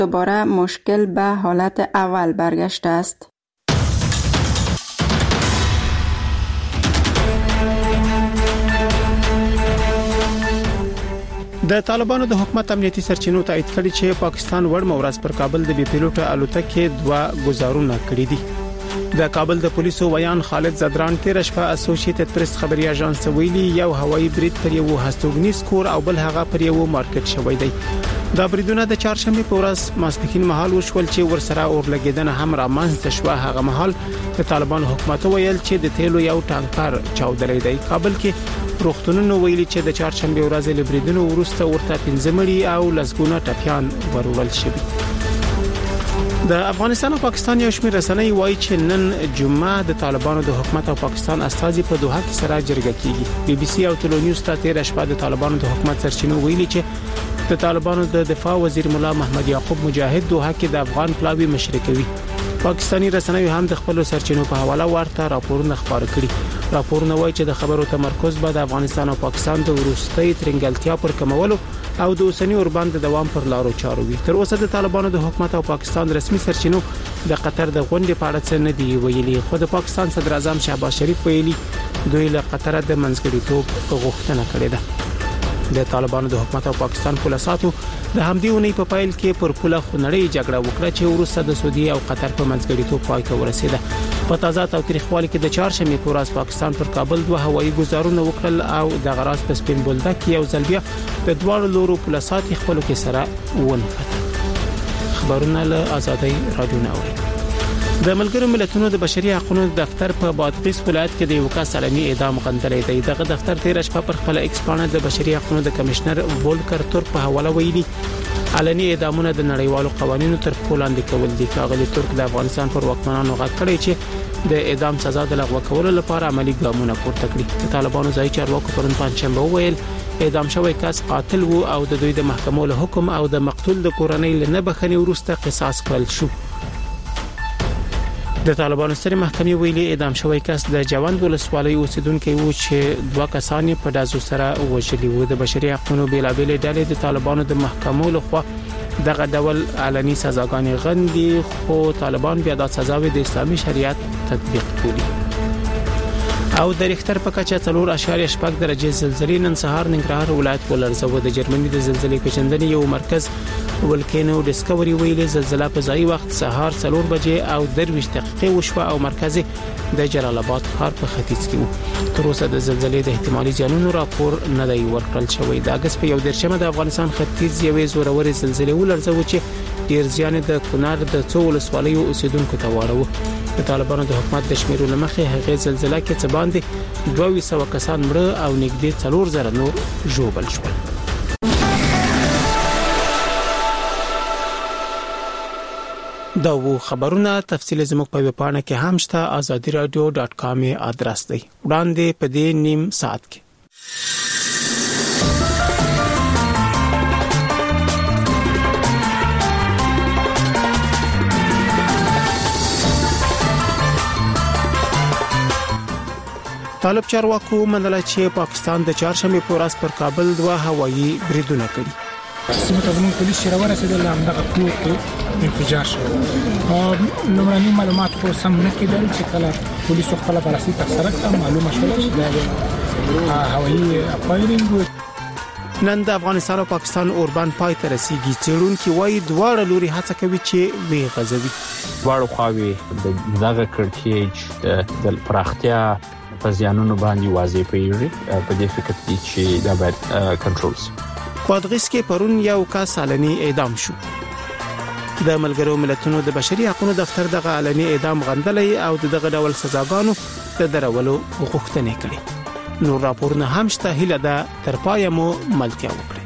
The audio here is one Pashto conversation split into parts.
دوباره مشکل به حالت اول برگشته است. د طالبانو د حکومت امنیتي سرچینو تایید کړي چې پاکستان وړمه ورځ پر کابل د بي پیلوټه الوتکې 2 گزارونه کړي دي. د کابل د پولیسو ویان خالد زدران تیر شپه اسوسییټډ پریس خبري اژانس ویلي یو هوایي برید پر یو هستوګنیز کور او بل هغه پر یو مارکیټ شوی دی. دا بریدونه د چهارشنبه په ورځ ماسپښین مهال وشول چې ورسره اورلګیدنه هم رامنځته شوه. هغه مهال د طالبان حکومت ویل چې د تیلو یو ټانکر چاودلې دی. کابل کې روغتونونو ویلي چې د چهارشنبه ورځ له بریدونو وروسته ورته 15 مړي او لسګونه ټپيان ورول شوي. د افغانستان او پاکستان یو شمېر رسنۍ وایي چې نن جمعه د طالبانو د حکومت او پاکستان استازي په دوحه کې سره جرګه کیږي. بي بي سي او ټلونیوز ته تیر شپه د طالبانو د حکومت سرچینو ویلي چې د طالبانو د دفاع وزیر مولا محمد یعقوب مجاهد دوحه کې د افغان پلاوی مشري کوي. پاکستانی رسنۍ هم د خپل سرچینو په حواله ورته راپورونه خبر کړي. راپورونه وایي چې د خبرو تمرکز به د افغانستان او پاکستان د وروستۍ ترنګلتیا پر کمولو او د اوسنی اوربان د دوام پر لارو چارو وي. تر اوسه د طالبانو د حکومت او پاکستان رسمي سرچینو د قطر د غونډې په اړه څه نه دی ویلي، خو د پاکستان صدر اعظم شهباز شریف ویلي دوی له قطر د منځګړیتوب غوښتنه کړې ده. د طالبانو د حکومت او پاکستان پولیساتو د همدې ونې په پایل کې پر پوله خنړې جګړه وکړه چې وروسته د سعودي او قطر په منځګړیتوب پای ته ورسېده. په تازه تاریخوالي کې د چهارشنبه په ورځ پاکستان پر کابل 2 هوایي گزارونه وکړل او د غراس په سپین بولدک کې یو ځل بیا د دوه لورو پولیسات خپل کې سره ونښت. خبرونه له آزادۍ رادیو ناوړي. د ملګرو ملتونو د بشري حقوقو دفتر په بادغیس ولایت کې د یو کس علني اعدام غندلې دی. دغه دفتر تیر شپه پر خپل ایکس پاڼه د بشري حقوقو د کمشنر وولکر ترک په حواله ویلي علني اعدامونه د نړیوالو قوانینو تر پښو لاندې کول دي. کاغلی ترک د افغانستان پر واکمنانو غږ کړی چې د اعدام سزا د لغوه کولو لپاره عملی ګامونه پورته کړي. د طالبانو ځای چارواکو پرون پنځشنبه وویل اعدام شوی کس قاتل وو او د دوی د محکمو له حکم او د مقتول د کورنۍ له نه بخښنې وروسته قصاص کړل شو. د طالبانو سترې محکمې ویلي اعدام شوی کس د جوند ولسوالۍ اوسیدونکو وو چې 2 کسان په دازو سره وژلي وو. د بشري حقوقو بیلابېل ډلې د طالبانو د محکمو لخوا دغه ډول علني سزاګانې غندي، خو طالبان بیا د سزاوي د اسلامي شریعت تطبیق کوي. او د ریختر په کچه 4.8 درجه زلزلې نن سهار ننګرهار ولایت ولرزوه. د جرمني د زلزلې پیژندنې یو مرکز ولکانو ډیسکوري ویلي زلزلہ په ځای وخت سهار 4 بجې او 23 دقیقې وشوه او مرکز د جلال آباد ښار په ختیځ کې و. تر اوسه د زلزلې د احتمالي زیانونو راپور نه دی ورکړل شوی. د اگست په 1 د افغانستان ختیځ یوې زورورې زلزلې ولرزوه چې ډیر زیان د کونړ د څو ولسوالیو اوسیدونکو ته واړو. د طالبانو د حکومت د شمیرو لمخې هغه زلزلہ کې څه باندې 200 کسان مړه او نږدې 4000 نور ژوبل شول. دا وو خبرونه تفصیل زموږ په ویب پاڼه کې هم شته azadiradio.com ادرس دی. وړاندې په دې نیم ساعت کې طالب چارواکو منله چې پاکستان د چهارشنبه په ورځ پر کابل 2 هوایي بریدونه کړي. سیمه ته زموږ پولیس شروع رسیدل همدغه پلوټ کې انفجار شو. لومړني معلومات خو سم نه کېدل چې کله پولیسو خپل بررسي ترسره کړه معلومه شوه چې دا هوایي فایرینګ. نن د افغانستان او پاکستان اوربان پای ته رسیدي. څېړونکو وايي دواړه لوري هڅه کوي چې وی غزوي. دواړو خواوې دغه کړکېچ د پراختیا په ځانونو باندې واضح پیږي. په دې فکر دي چې دا باید کنټرول شي. بادغیس کې پرون یو کس علني اعدام شو. د ملګرو ملتونو د بشري حقوقو دفتر دغه علني اعدام غندلې او دغه ډول سزاګانو د درولو غوښتنه کړې. نور راپورونه هم شته، هیله ده تر پایه مو ملتیا وکړي.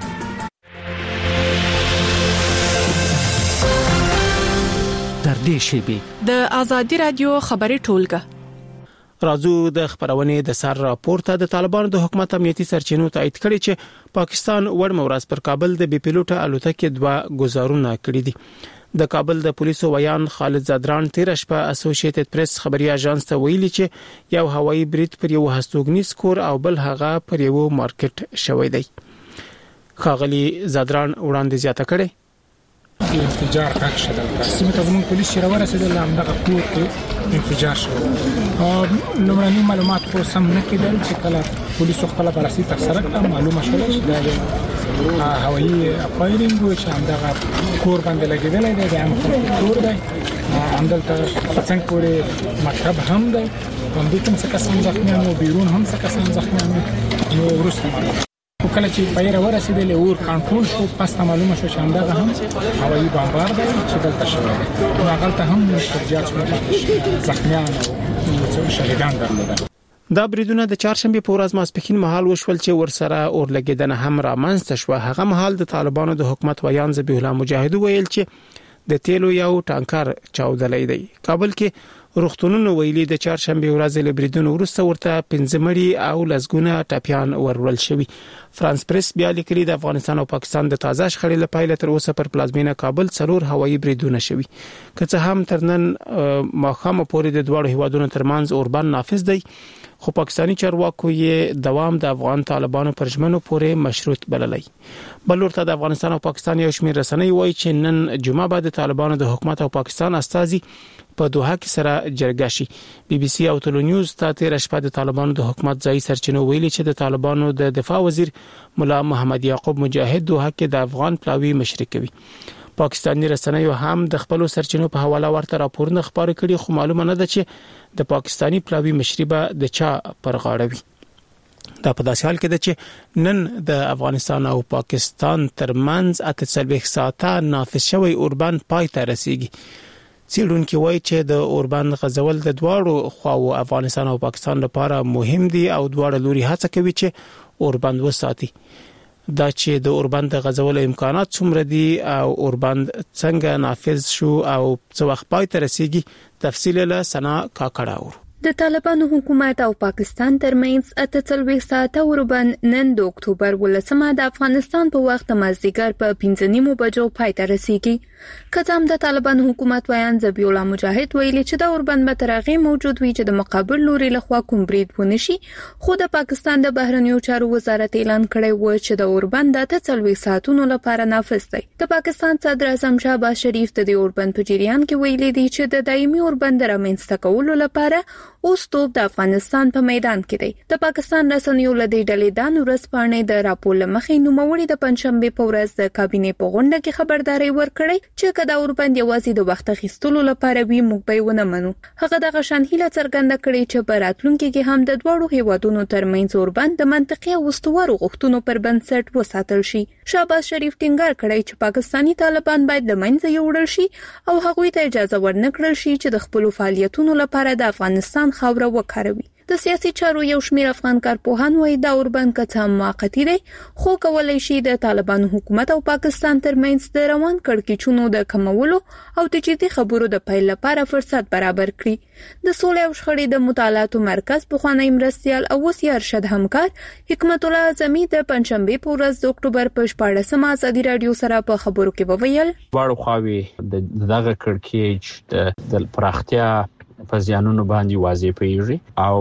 تر دې شیبې د آزادي رادیو خبري ټولګه راځو د خبرونه د سر راپورته. د طالبانو د حکومت امنیتي سرچینو تایید کړي چې پاکستان وړمه ورځ پر کابل د بي پیلوټه الوتکې 2 گزارونه کړي دي. د کابل د پولیسو ویان خالد زدران تیر شپه اسوسییټډ پریس خبري اژانس ته ویلي چې یو هوایي برید پر یو هستوګنیز کور او بل هغه پر یو مارکیټ شوی دی. خاغلی زدران وړاندې زیاته کړي انفجار غږ شو سیمه ته زموږ پولیس چې راورسېدل همدغه کور کې انفجار شو. لومړني معلومات خو سم نه کېدل چې کله پولیسو خپل بررسي ترسره کړه معلومه شوه چې دا هوایي فایرینګ و چې همدغه کور باندې لګېدلی دی د عام خلکو کور دی. همدلته څنګه پورې مکتب هم دی همدې کوم څه کسان زخمیان و بیرون هم څه کسان زخمیان و نو وروسته معلومه کله چې فایر ورسېدل اور کنټرول شو پس معلومه شو چې همدغه هم هوایي بمبار دی چې دلته شوی دی. هغه هم زیات زخمیان او شهیدان درلودل. دا بریدونه د چهارشنبه په ورځ ماسپښین مهال وشول چې ورسره اور لګیدنه هم رامنځته شو. هغه مهال د طالبانو د حکومت ویان ذبیح الله مجاهد ویل چې د تیلو یو ټانکر چاودلې دی. کابل کې روغتونونو ویلي د چهارشنبه ورځ له بریدونو وروسته ورته 15 مړي او لسګونه ټاپیان ورول شوی. فرانس پریس بیا لیکلي د افغانستان او پاکستان د تازه شخړې لپاره تر اوسه پر پلازمینه کابل 4 هوایي بریدونه شوی. که څه هم ترنن ماخامه پورې د دوه هیوادونو ترمنځ اوربان نافذ دی خو پاکستانی چارواکو یې دوام د افغان طالبانو پر ژمنو پورې مشروط بللی. بل ورته د افغانستان او پاکستان یو شمېر رسنۍ وایي چې نن جمعه بعد طالبانو د حکومت او پاکستان استازي په دوحه کې سره جرګه شي. بي بي سي او ټولو نیوز ته تیر شپه د طالبانو د حکومت ځای سرچینو ویلي چې د طالبانو د دفاع وزیر مولا محمد یعقوب مجاهد دوحه کې د افغان پلاوی مشري کوي. پاکستاني رسنیو هم د خپل سرچینو په حواله ورته راپورونه خبرې کړي خو معلومه نه ده چې د پاکستاني پلاوی مشري به د چا پر غاړه وي. دا په داسې حال کې ده چې نن د افغانستان او پاکستان ترمنځ 48 ساعته نافذ شوی اوربان پای ته رسیږي. څېړونکي وایي چې د اوربان غزول د دواړو خواو افغانستان او پاکستان لپاره مهم دي او دواړه لوري هڅه کوي چې اوربان وساتي. دا چې د اوربند غزول امکانات څومره دي او اوربند څنګه نافذ شو او څو وخت پای ته رسیږي تفصیل له سنا کاکړاور. د طالبانو حکومت او پاکستان ترمنځ 48 ساعته اوربند نن د اکتوبر 18 د افغانستان په وخت مازدیګر په 5:30 بجو پای ته رسیږي. کله د طالبانو حکومت ویان ذبیح الله مجاهد ویلي چې د اوربند به ترغه موجود وي چې د مقابل لوري لخوا کوم برید ونشي خو د پاکستان د بهرنیو چارو وزارت اعلان کړی و چې د اوربند د 48 ساعتونو لپاره نافذ دی. د پاکستان صدر اعظم شهباز شریف د اوربند په جریان کې ویلي دی چې د دایمي اوربند رامنځته کولو لپاره اوس توپ د افغانستان په میدان کې دی. د پاکستان رسنیو له دې ډلې د ورځپاڼې د راپور لمخې نوموړي د پنځشنبه په ورځ د کابینې په غونډه کې خبرداري ورکړې چې کدا اوربند یوازې د وخت اخیستلو لپاره وی موږ به ونه منو. هغه د غشن هیله څرګنده کړې چې په راتلونکي کې هم د دوړو هیوادونو ترمنځ اوربند د منطقي او استوارو غوښتنو پر بنسټ وساتل شي. شهباز شریف ټینګار کړی چې پاکستانی طالبان باید د منځه یوړل شي او هغوی ته اجازه ورنکړل شي چې د خپل فعالیتونو لپاره د افغانستان خاوره وکاروي. د سیاسي چارو یو شمېر افغان کارپوهان وایي دا اوربند کڅه موقتی دی خو کولای شي د طالبانو حکومت او پاکستان ترمنځ د روان کړکېچونو د کمولو او د جدي خبرو د پیل لپاره فرصت برابر کړي. د سولې او شخړې د مطالعاتو مرکز پخوانی مرستیال او وسیع ارشد همکار حکمت الله اعظمي د پنځشنبه په ورځ د اکتوبر په 14مه ازادي رادیو سره په خبرو کې وویل واړو خواوي دغه کړکېچ د پراختیا په ځانونو باندې واضح پیږي او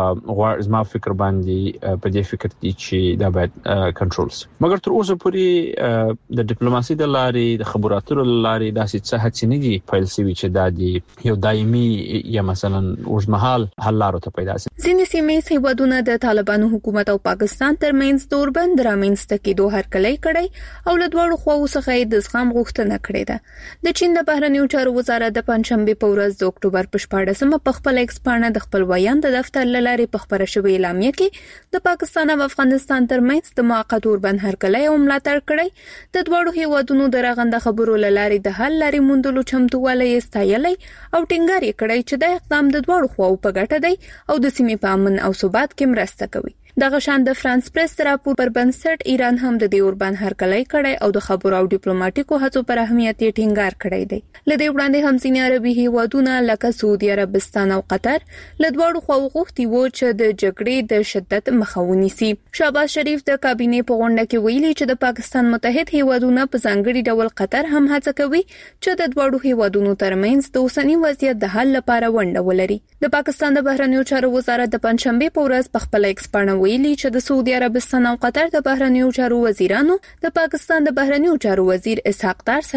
زما فکر باندې په دې فکر دي چې دا باید کنټرول شي. مګر تر اوسه پورې د ډیپلوماسي د لارې د خبرو اترو لارې داسې څه هڅې نه دي پیل شوي چې دا دی یو دایمي یا مثلا اوږدمهال حل لارو ته پیدا شي. ځینې سیمې هیوادونه د طالبانو حکومت او پاکستان ترمنځ د اوربند رامنځته کېدو هرکلی کړی او له دواړو خواو څخه د زغم غوښتنه کړې ده. د چین د بهرنیو چارو وزارت د پنځشنبه په ورځ د اکتوبر په 14مه په خپل ایکس پاڼه د خپل ویان د دفتر لارې په خبره شوې اعلامیه کې د پاکستان او افغانستان ترمنځ د موقت اوربند هرکلی او ملاتړ کړی. د دوړو هیوادونو د رغنده خبرو لارې د حل لارې موندلو چمتووالی استایلی او ټینګار کړی چې د اقدام د دوړو خواو په ګټه دی او د سیمې په امن او ثبات کې مرسته کوي. دغه شان د فرانس پریس راپور پر بنسټ ایران هم د دې اوربند هرکلی کړی او د خبرو او ډیپلوماټیکو هڅو پر اهمیت یې ټینګار کړی دی. لدې وړاندې هم ځینې عربي هیوادونه لکه سعودي عربستان او قطر له دواړو خواو غوښتي وو چې د جګړې د شدت مخه ونیسي. شهباز شریف د کابینې په غونډه کې ویلي چې د پاکستان متحد هیوادونه په ځانګړي ډول قطر هم هڅه کوي چې د دواړو هیوادونو ترمنځ د اوسنی وضعیت د حل لپاره ونډه ولري. د پاکستان د بهرنیو چارو وزارت د پنځشنبه په ورځ په خپل ایکس پاڼه ویلي چې د سعودي عربستان او قطر د بهرنیو چارو وزیرانو د پاکستان د بهرنیو چارو وزیر اسحاق دار سره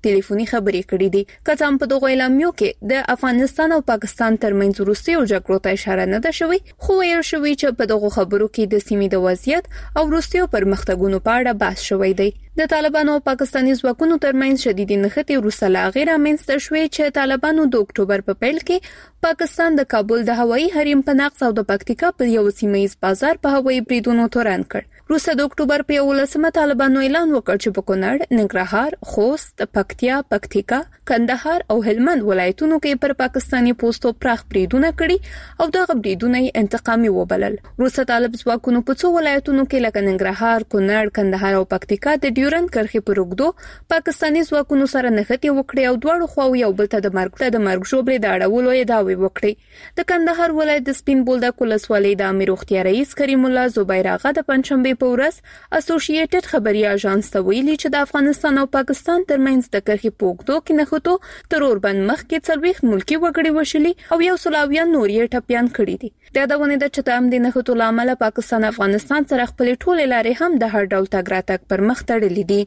ټلیفوني خبرې کړې دي. کڅام په دغه اعلامیو کې د افغانستان او پاکستان ترمنځ وروستي جګړو ته اشاره نه ده شوې، خو ویل شوې چې په دغه خبرو کې د سیمې د وضعیت او وروستي پرمختګونو په اړه بحث شوی دی. د طالبانو او پاکستاني ځواکونو ترمنځ شدید نښتې وروسته لا غیر امنستر شوې چې طالبانو د اکتوبر په پیل کې پاکستان د کابل د هوایي حریم په نقض او د پکتیکا په یو سیمایي بازار په هوایي بریدونو تورن کړ. روسه د اکتوبر په 11مه طالبانو اعلان وکړ چې په کونړ، ننګرهار، خوست، پکتیا، پکتیکا، کندهار او هلمند ولایتونو کې پر پاکستاني پوسټو پراخ بریدونه کړي او دغه بریدونه یې انتقامي وبلل. روسه طالب ځواکونو په څو ولایتونو کې لکه ننګرهار، کونړ، کندهار او پکتیکا د ډیورند کرښې پر اوږدو پاکستاني ځواکونو سره نښتې وکړې او دواړو خواو یو بل ته د مرګ ژوبلې د اړولو یې دعوې وکړې. د کندهار ولایت د سپین بولدک ولسوالۍ د امیر روغتیا رئیس کریم الله زبیر آغا د پنځشنبه په ورځ اسوسییټډ خبري اژانس ته ویلي چې د افغانستان او پاکستان ترمنځ د کرښې په اوږدو کې نښتو تر اوربند مخکې 40 ملکی وګړي وشلي او 100 نور یې ټپيان کړي دي. د دغه د چتام د نښتو لامل پاکستان افغانستان سره خپل ټول لارې هم د هر ډول تګ راتګ پر مخ تړلې دي.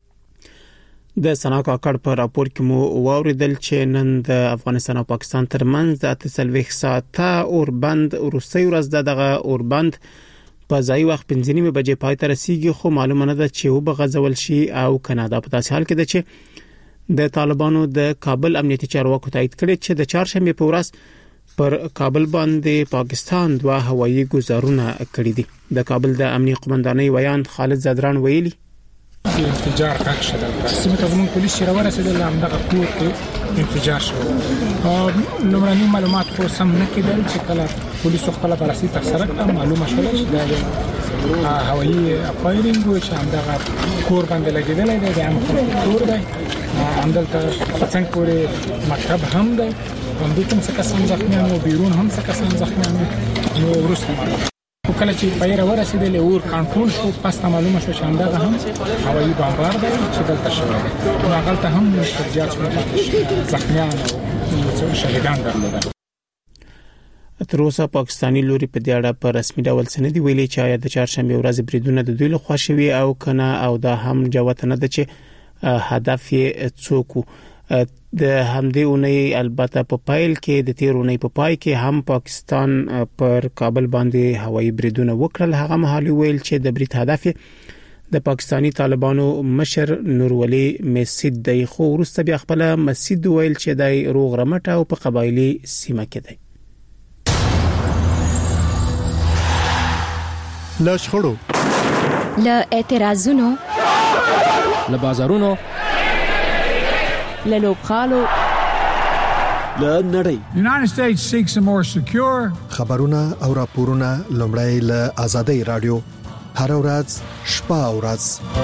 د سنا کاکړ په راپور کې مو واوریدل چې نن د افغانستان او پاکستان ترمنځ د 48 ساعته اوربند وروستي ورځ دغه اوربند په ځای وخت 5:30 بجې پای ته رسیدي، خو معلومه نه ده چې وبغځول شي او کنادا په داسې حال کې ده چې د طالبانو د کابل امنیتي چارواکو تایید کړي چې د چهارشنبه په ورځ پر کابل باندې پاکستان دوه هوایي ګزارونه کړي دي. د کابل د امنیتي قومندانۍ ویان خالد زدران ویلي انفجار کټ شد. سیمه ته زموږ پولیس چې راورسېدل همدغه کور کې انفجار شو. لومړني معلومات خو سم نه کېدل چې کله پولیسو خپل بررسي ترسره کړه، معلومه شول چې دا هوایي فایرینګ و چې همدغه کور باندې لګېدلی دی. د عام خلکو کور دی، همدلته څنګه پورې مکتب هم دی، همدلته هم څه کسان زخمیان و، بیرون هم څه کسان زخمیان و. نو وروسته معلومه کله چې پیر ورسېدل اور کنټرول شو، پس معلومه شو چې همدغه هم هوایي بمبار دی چې دلته شوی دی. نو هغه هم زیات شو زخمیان او شهیدان درلودل. تر اوسه پاکستاني لوري په دې اړه په رسمي ډول څه نه دی ویلي چې آیا د چهارشنبه ورځ بریدونه د دوی لخوا شوي او کنه، او دا هم جوته نه ده چې هدف یې څوک. د همدې اونۍ البته په پایل کې د تیر اونۍ په پای کې هم پاکستان پر کابل باندې هوایي بریدونه وکړل. هغه مهال ویل چې د برید هدف د پاکستانی طالبانو مشر نورولي مسجد دی، خو وروسته بیا خپل مسجد ویل چې د روغ رمټ او په قبایلی سیمه کې دی. له شخړو، له اعتراضونو، له بازارونو، له لوبخالو، له نړۍ. United States seeks a more secure. خبرونه او راپورونه لومړی له آزادۍ رادیو هر ورځ شپه او ورځ.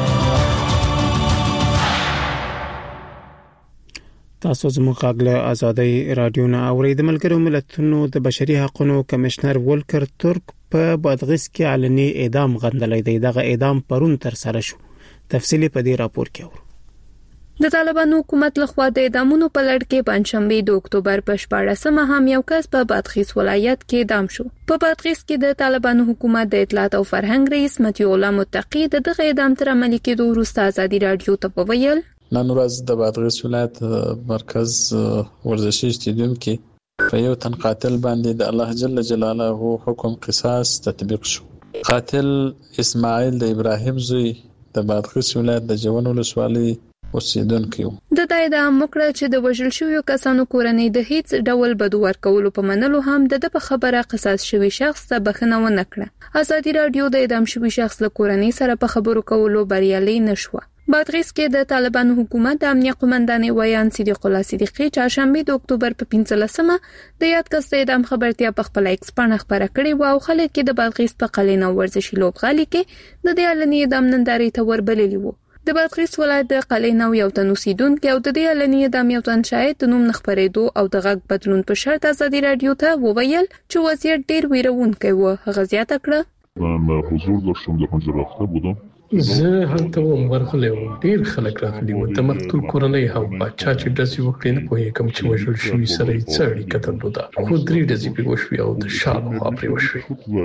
تاسو زموږ غږ له آزادۍ رادیو نه اورئ. د ملګرو ملتونو د بشري حقوقو کمشنر ولکر ترک په بادغیس کې علني اعدام غندلی دی. دغه اعدام پرون تر سره شو. تفصیلی په دې راپور کې اورو. د طالبانو حکومت لخوا د اعدامونو په لړ کې پنځشنبه د اکتوبر په 14مه هم یو کس په بادغیس ولایت کې اعدام شو. په بادغیس کې د طالبانو حکومت د اطلاعات او فرهنګ رئیس متي الله متقی دغه اعدام تر عملي کېدو وروسته ازادي رادیو ته وویل نن ورځ د بادغیس ولایت مرکز ورزشي استادیوم کې په یو تن قاتل باندې د الله جل جلاله حکم قصاص تطبیق شو. قاتل اسماعیل د ابراهیم زوی د بادغیس ولایت د جوان ولسوالۍ اوسیدونکو. د اعدام مکړه چې د وژل شویو کسانو کورنۍ د هیڅ ډول بدو ورکولو په منلو هم د په خبره قصاص شوی شخص ته بخښنه ونه کړه. ازادي رادیو د اعدام شوی شخص له کورنۍ سره په خبرو کولو بریالي نشوه. بادغیس کې د طالبانو حکومت د امنیت قومندانۍ ویان صدیق الله صدیقی چهارشنبه د اکتوبر په 15مه د یاد کس د اعدام خبرتیا په خپل ایکس باندې خبره کړې و او خلک کې د بادغیس په قلینو ورزشي لوبغالي کې د دې علني اعدام نندارې ته وربللی وو. د بادغیس ولایت د قلینو یو تن اوسیدونکو او د دې علني اعدام یو تن شاهد د نوم نخبرېدو او د غږ بدلون په شرط ازادي رادیو ته وویل چې وضعیت ډیر ویرونکی و. هغه زیاته کړه من حضور داشتم در حجر رفته بودم زه هلته ورغلی وم، ډېر خلک راغلي وو، د مقتول کورنۍ هم وه. چا چې ډزې وکړې نه پوهېږم چې وژل شوي سره یې څه اړیکه درلوده، خو 3 ډزې پرې وشوې او د شا لخوا پرې وشوې.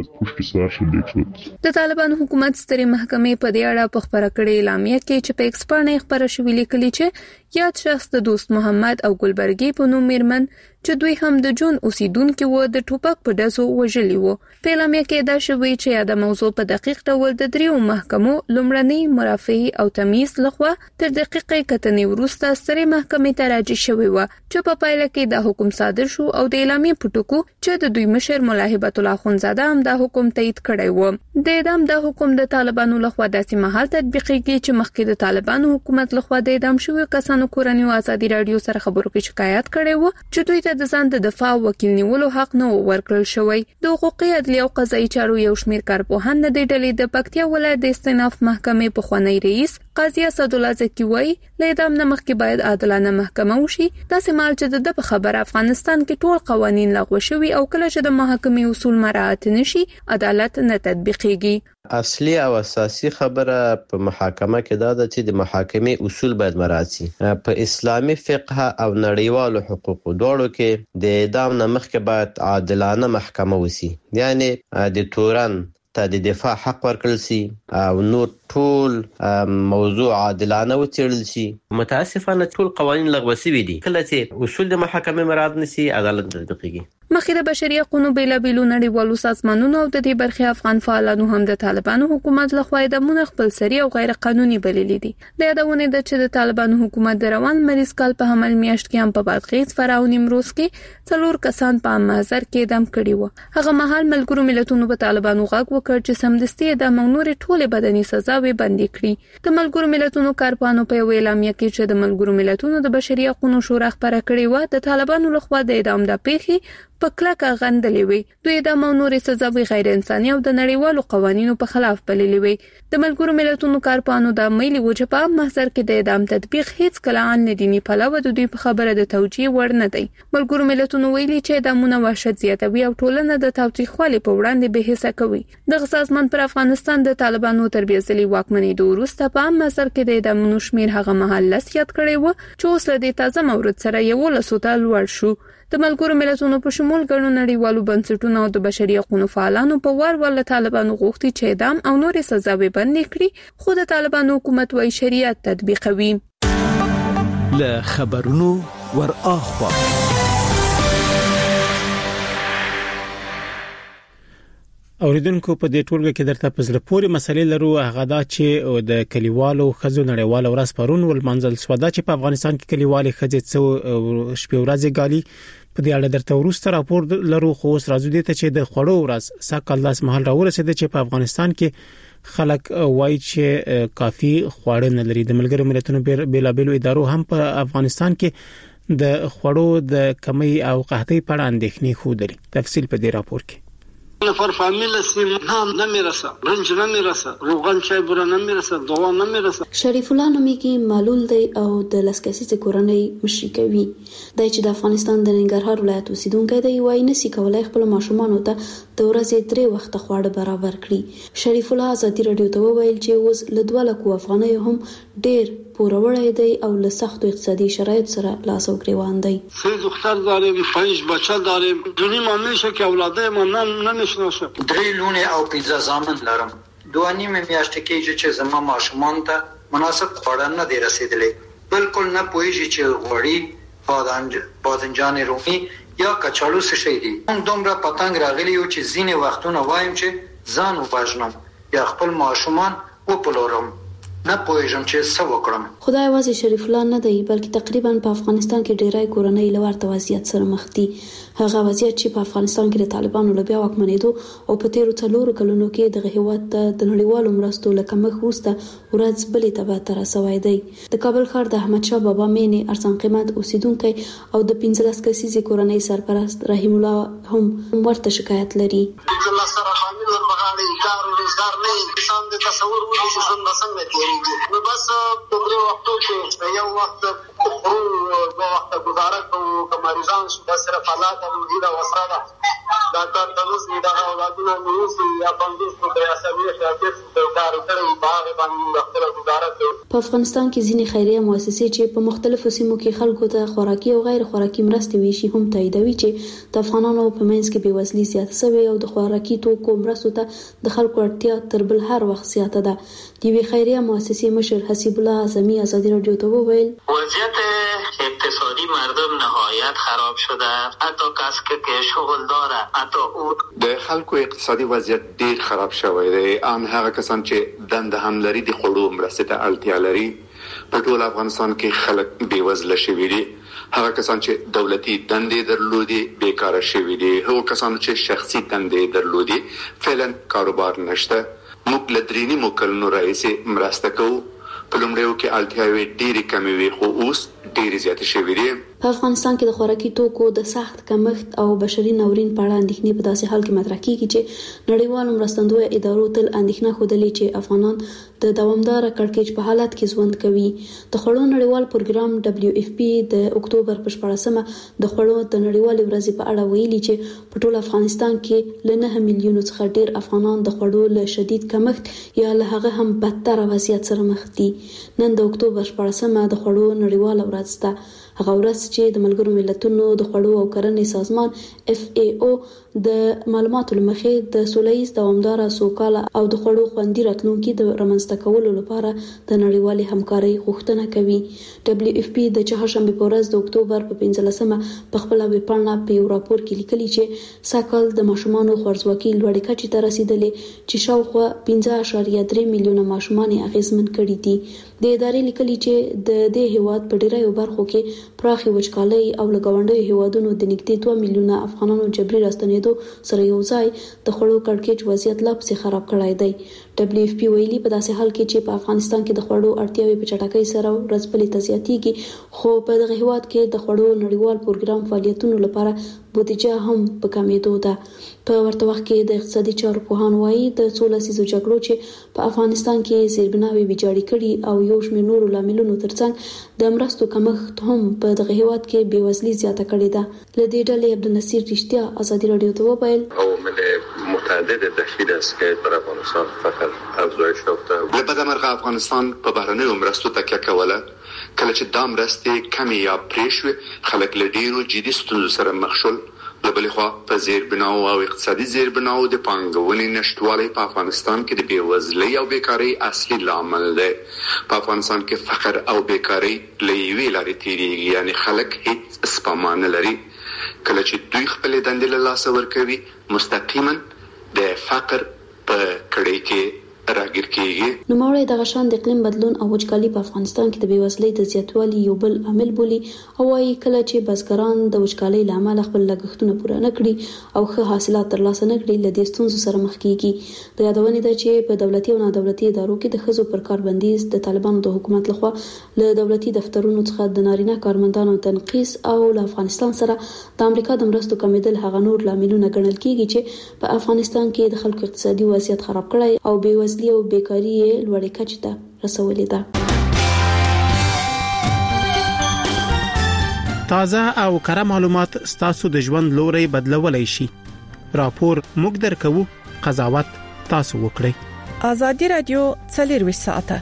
د طالبانو حکومت سترې محکمې په دې اړه په خبره کړې اعلامیه کې چې په ایکس باندې خبره شوې لیکلي چې یاد شخص د دوست محمد او ګلبرګي په نوم میرمن چې دوی هم د جون اوسیدونکو و د ټوپک په ډزو وژلي وو. په اعلامیه کې دا شوی چې دا موضوع په دقیق ډول د 3 محکمو لومړنۍ مرافعه او تمیز لخوا تر دقیقې کتنې وروسته سترې محکمې ته راجع شوی و چې په پایله کې دا حکم صادر شو او د اعلامیې په ټکو چې د دوی مشر مولا هبت الله خونزاده هم دا حکم تایید کړی و. د اعدام دا حکم د طالبانو لخوا داسې مهال تطبیقېږي چې مخکې د طالبانو حکومت لخوا د اعدام شوی کسانو کورنیو ازادي رادیو سره خبرو کې شکایت کړي وو چې دوی ته د ځان د دفاع وکیل نیولو حق نه ورکړل شوی. د حقوقي عدلیه او قضایي چارو یو شمېر کارپوهان د ډلې د پکتیا ولایت د استیناف محکمې په خوانی رئیس قاضي اسدالله زکی وایي له اعدام نه مخکې باید عادلانه محکمه وشي. داسې مال چې د په خبره افغانستان کې ټول قوانين لغوه شوي او کله چې د محکمې اصول مراعات نشي عدالت نه تطبیقېږي. اصلي او اساسي خبره په محاکمه کې دا ده چې د محاکمې اصول باید مراعات شي. په اسلامي فقه او نړیوالو حقوقو دواړو کې د اعدام نه مخکې باید عادلانه محکمه وشي، یعنی د تورن ته د دفاع حق ورکړل شي او نور ټول موضوع عادلانه وڅېړل شي. متاسفانه ټول قوانین لغوه شوي دي. کله چې اصول د محاکمې مراعات نشي عدالت نه تطبیقېږي. مخکې د بشري حقوقو بیلابېلو نړیوالو سازمانونو او د دې برخې افغان فعالانو هم د طالبانو حکومت لخوا اعدامونه خپلسري او غیر قانوني بللي دي. د یادونه ده چې د طالبانو حکومت د روان مریض کال په حمل میاشت کې هم په بادغیس، فراه او نیمروز کې 4 کسان په محضر کې اعدام کړي وو. هغه مهال ملګرو ملتونو په طالبانو غږ وکړ چې سمدستي اعدام او نور ټول بدني سزاوي بندي کړي. د ملګرو ملتونو کارپانو په یو اعلامیه کې چې د ملګرو ملتونو د بشري حقوقو شورا خبره کړې و د طالبانو لخوا د اعدام د پیښې په کلکه غندلې وي. دوی د مونوري سزاوي غیر انساني او د نړیوالو قوانینو په خلاف بللې وي. د ملګرو ملتونو کارپانو د مېلي وجبه محضر کې د اعدام تطبیق هیڅ کله ان دیني پلوه د دوی په خبره د توجیه ور نه دی. ملګرو ملتونو ویلي چې اعدامونه وحشت زیاتوي او ټولنه د تاوتریخوالي په وړاندې به حساب کوي. د سازمان پر افغانستان د طالبانو تربیځلي واکمنۍ د وروسته په محضر کې د اعدامونو شمیر هغه مهال لسیات کړي و چې اوس له دې تازه مورد سره یو لسوته لوړ شو. د ملګرو ملتونو په شمول ګڼو نړیوالو بنسټونو او د بشري حقوقو فعالانو په ور طالبانو غوښتي چې اعدام او نورې سزاوي بندي کړي، خو د طالبانو حکومت وايي شریعت تطبیقوي. له خبرونو ور اخوا اوریدونکو په دې ټولګه کې درته په زړه پورې مسلې لرو. هغه دا چې د کلیوالو خزو نړیوال ورځ پرون ولمنځل شو دا چې په افغانستان کې کلیوالي خځې څو شپې ورځې غالي په دې اړه درته ورسته راپور لرو. خو اوس راځو دې ته چې د خړو ورځ ساکل لاس محل راورسېده چې په افغانستان کې خلک وایي چې کافي خواړه نه لري. د ملګرو ملتونو بیلابېلو ادارو هم په افغانستان کې د خړو د کمی او قحطۍ په اړه اندېښنې خوده. تفصیل په دې راپور کې نفر فامیل اسم هم نمیرسه، رنج نمیرسه، روغن چای بوره نمیرسه، دوا نمیرسه. شریف الله نومیږي، معلول دی او د لسکسیزې کورنۍ مشري کوي. د چې د افغانستان د ننګرهار ولایت اوسیدونکی دی، وایي نسی کولای خپل ماشومانو ته د ورځې 3 وخت خواړه برابر کړي. شریف الله ازادي رادیو ته وویل چې اوس له 2 لک افغانۍ هم ډېر پوروړی دی او له سختو اقتصادي شرایط سره لاس او گریوان دی. 3 دختر داریم، 5 بچه داریم، دونی مامیشه که اولاده ما نمیشناسه. 3 لونه او 15 زامن لرم. 2.5 میاشتې کېږي چې زما ماشومان ته مناسب خواړه نه دی رسیدلی. بالکل نه پوهیږي چې غوړي، بادنجان رومي یا کچالو څه شي دي. هم دومره پتنګ راغلی یو چې ځینې وختونه وایم چې ځان وباژنم یا خپل ماشومان وپلورم. نه پوهیږم چې څه وکړم. خدای یوازې شریف الله نه دی بلکې تقریبا په افغانستان کې ډیری کورنۍ له ورته وضعیت سره مخ دي. هغه وضعیت چې په افغانستان کې د طالبانو له بیا واکمنېدو او په تیرو 4 کلونو کې د هیواد ته د نړیوالو مرستو لکه مخ وروسته ورځ بلې ته به تر رسوي دی. د کابل ښار د احمد شاه بابا مینې ارزان قیمت اوسیدونکو او د 15 کسیزې کورنۍ سرپرست رحیم الله هم ورته شکایت لري. د تصور ولې چې څنګه تیریږي. نو بس په دې وختو کې یو وخت دوه وخت گزاره کوو که مریضان شو بس صرف حالات او هیله وسره ده ډاکټر تلوسي دغه اولادونه موسی یا 50 روپیا سوي شاکر کار کړی باغ باندې خپل گزاره کوي. په افغانستان کې ځینې خیریه مؤسسې چې په مختلفو سیمو کې خلکو ته خوراکي او غیر خوراکي مرستې ویشي هم تاییدوي چې د افغانانو په منځ کې بېوزلي زیاته شوې او د خوراکي توکو مرستو ته د خلکو اړتیا تر بل هر وخت زیاته ده. د یوې خیریه مؤسسې مشر حسیب الله اعظمي ازادي رادیو ته وویل وضعیت اقتصادی مردم نهایت خراب شده، حتی کسی که شغل داره حتی او د خلکو اقتصادي وضعیت ډیر خراب شوی دی. ان هغه کسان چې دنده هم لري د خوړو مرستې ته اړتیا لري په ټول افغانستان کې خلک بیوزله شوي دي. هغه کسان چې دولتي دندې درلودي بیکاره شوي دي. هغه کسان چې شخصي دندې درلودي فعلا کاروبار نشته. موږ له درېنی موکلونو راځي مرسته کوو. په لومړیو کې اړتیاوې ډېرې کمې وي خو اوس ډېرې زیاتې شوې دي. په افغانستان کې د خوراکي توکو د سخت کمښت او بشري ناورین په اړه اندېښنې په داسې حال کې مطرح کیږي چې نړیوالو مرستندویه ادارو تل اندېښنه ښودلې چې افغانان د دوامدار کړکېچ په حالت کې ژوند کوي. د خوړو نړیوال پروګرام WFP د اکتوبر په 14مه د خوړو د نړیوالې ورځې په اړه ویلي چې په ټول افغانستان کې له 9 میلیونو څخه ډېر افغانان د خوړو له شدید کمښت یا له هغه هم بدتر وضعیت سره مخ دي. نن د اکتوبر 14مه د خوړو نړیواله ورځ ده. هغه ورځ چې د ملګرو ملتونو د خوړو او کرنې سازمان FAO د معلوماتو لمخې د سولهییز دوامداره سوکاله او د خوړو خوندي راتلونکي د رامنځته کولو لپاره د نړیوالې همکارۍ غوښتنه کوي. WFP د چهارشنبه په ورځ د اکتوبر په 15مه په خپل ویبپاڼه په یو راپور کې لیکلي چې ساکال د ماشومانو خوارځواکي لوړې کچې ته رسیدلې چې شاوخوا 15.3 میلیونه ماشومان یې اغیزمن کړي دي. د ادارې لیکلي چې د دې هیواد په ډیرو برخو کې پراخي وچکالۍ او لګاونډي هیوادونو د نږدې 2 میلیونه افغانانو جبري راستنېدو سره یو ځای د خوړو کړکېچ وضعیت لا پسې خراب کړی دی. WFP ویلي په داسې حال کې چې په افغانستان کې د خوړو اړتیاوې په چټکۍ سره ورځ بلې ته زیاتېږي خو په دغه هیواد کې د خوړو نړیوال پروګرام فعالیتونو لپاره بودیجه هم په کمیدو ده. په ورته وخت کې د اقتصادي چارو پوهان وایي د څو لسیزو جګړو چې په افغانستان کې زیربناوې ویجاړې کړي او یو شمېر نورو لاملونو ترڅنګ د مرستو کمښت هم په دغه هیواد کې بېوزلي زیاته کړې ده. له دې ډلې عبدالنصیر رښتیا ازادي رادیو ته وویل عوامل متعدد دخیل است که بر افغانستان فقر افزایش یافته. له بده مرغه افغانستان په بهرنیو مرستو تکیه کوله. کله چې دا مرستې کمې یا پرې شوې خلک له ډېرو جدي ستونزو سره مخ شول. له بلې خوا په زیربناو او اقتصادي زیربناو د پانګونې نشتوالی په افغانستان کې د بېوزلۍ او بیکارۍ اصلي لامل دی. په افغانستان کې فقر او بیکارۍ له یوې لارې تېرېږي، یعنی خلک هیڅ سپما نه لري. کله چې دوی خپلې دندې له لاسه ورکوي مستقیما د فقر په کړۍ کې راګیر کیږي. نوموړی دغه شان د اقلیم بدلون او وچکالي په افغانستان کې د بېوزلۍ د زیاتوالي یو بل عامل بولي او وايي کله چې بزګران د وچکالۍ له امله خپل لګښتونه پوره نه کړي او ښه حاصلات ترلاسه نه کړي له دې ستونزو سره مخ کیږي. د یادونې ده چې په دولتي او نادولتي ادارو کې د ښځو پر کار بندیز د طالبانو د حکومت لخوا له دولتي دفترونو څخه د نارینه کارمندانو تنقیص او له افغانستان سره د امریکا د مرستو کمیدل هغه نور لاملونه ګڼل کیږي چې په افغانستان کې د خلکو اقتصادي وضعیت خراب کړی او بېوزلۍ او بیکاری یې لوړې کچې ته رسولې ده. تازه او کره معلومات ستاسو د ژوند لوري بدلولای شي. راپور موږ درکو، قضاوت تاسو وکړئ. ازادي رادیو 24 ساعته.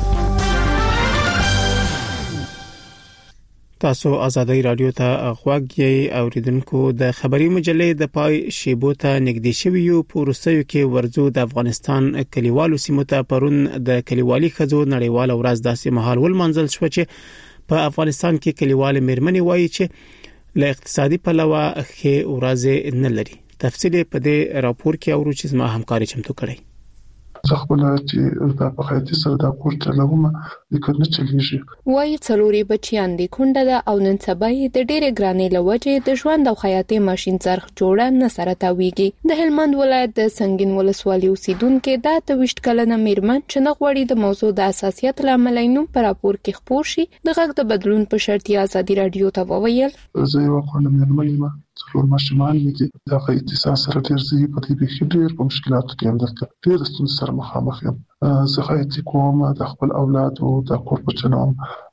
تاسو ازادي رادیو ته غوږ یې اوریدونکو. د خبري مجلې د پای شیبو ته نږدې شوی یو پورستیو کې ورزو د افغانستان کلیوالو سیمو ته پرون د کلیوالي خزو نړیواله ورځ داسې مهال ولمنځل شو چې په افغانستان کې کلیوالي مېرمنې وایي چې له اقتصادي پلوه ښه ورځ نه لري. تفصیل په دې راپور کې اورو چې زما همکاري چمتو کړي. ځخبل چې دا په خیاطي سره دا کور چلومه د کنه چلیږي. وایي څلوري بچیان دي کونډه ده او نن سبا د ډېرې ګرانې لوجې د ژوند او خیاطي ماشين څرخ جوړه نه سره تاویږي. د هلمند ولایت د سنگین ولسوالۍ اوسیدونکو د 23 کلنه میرمن چې نه غوړي د موضوع د اساسیت لامل نو پر راپور کې خبر شي د غږ د بدلون په شرط ازادي رادیو ته وویل زه یو خپل میرمن ما څلور ماشومان دي دا په اتصال سره ډېر زی په دې کې ډېر په مشکلاتو کې هم درته ډېر ستونزې سره مخامخ یم. زه خیاطي کوم د خپل اولاد او د کور په چلوم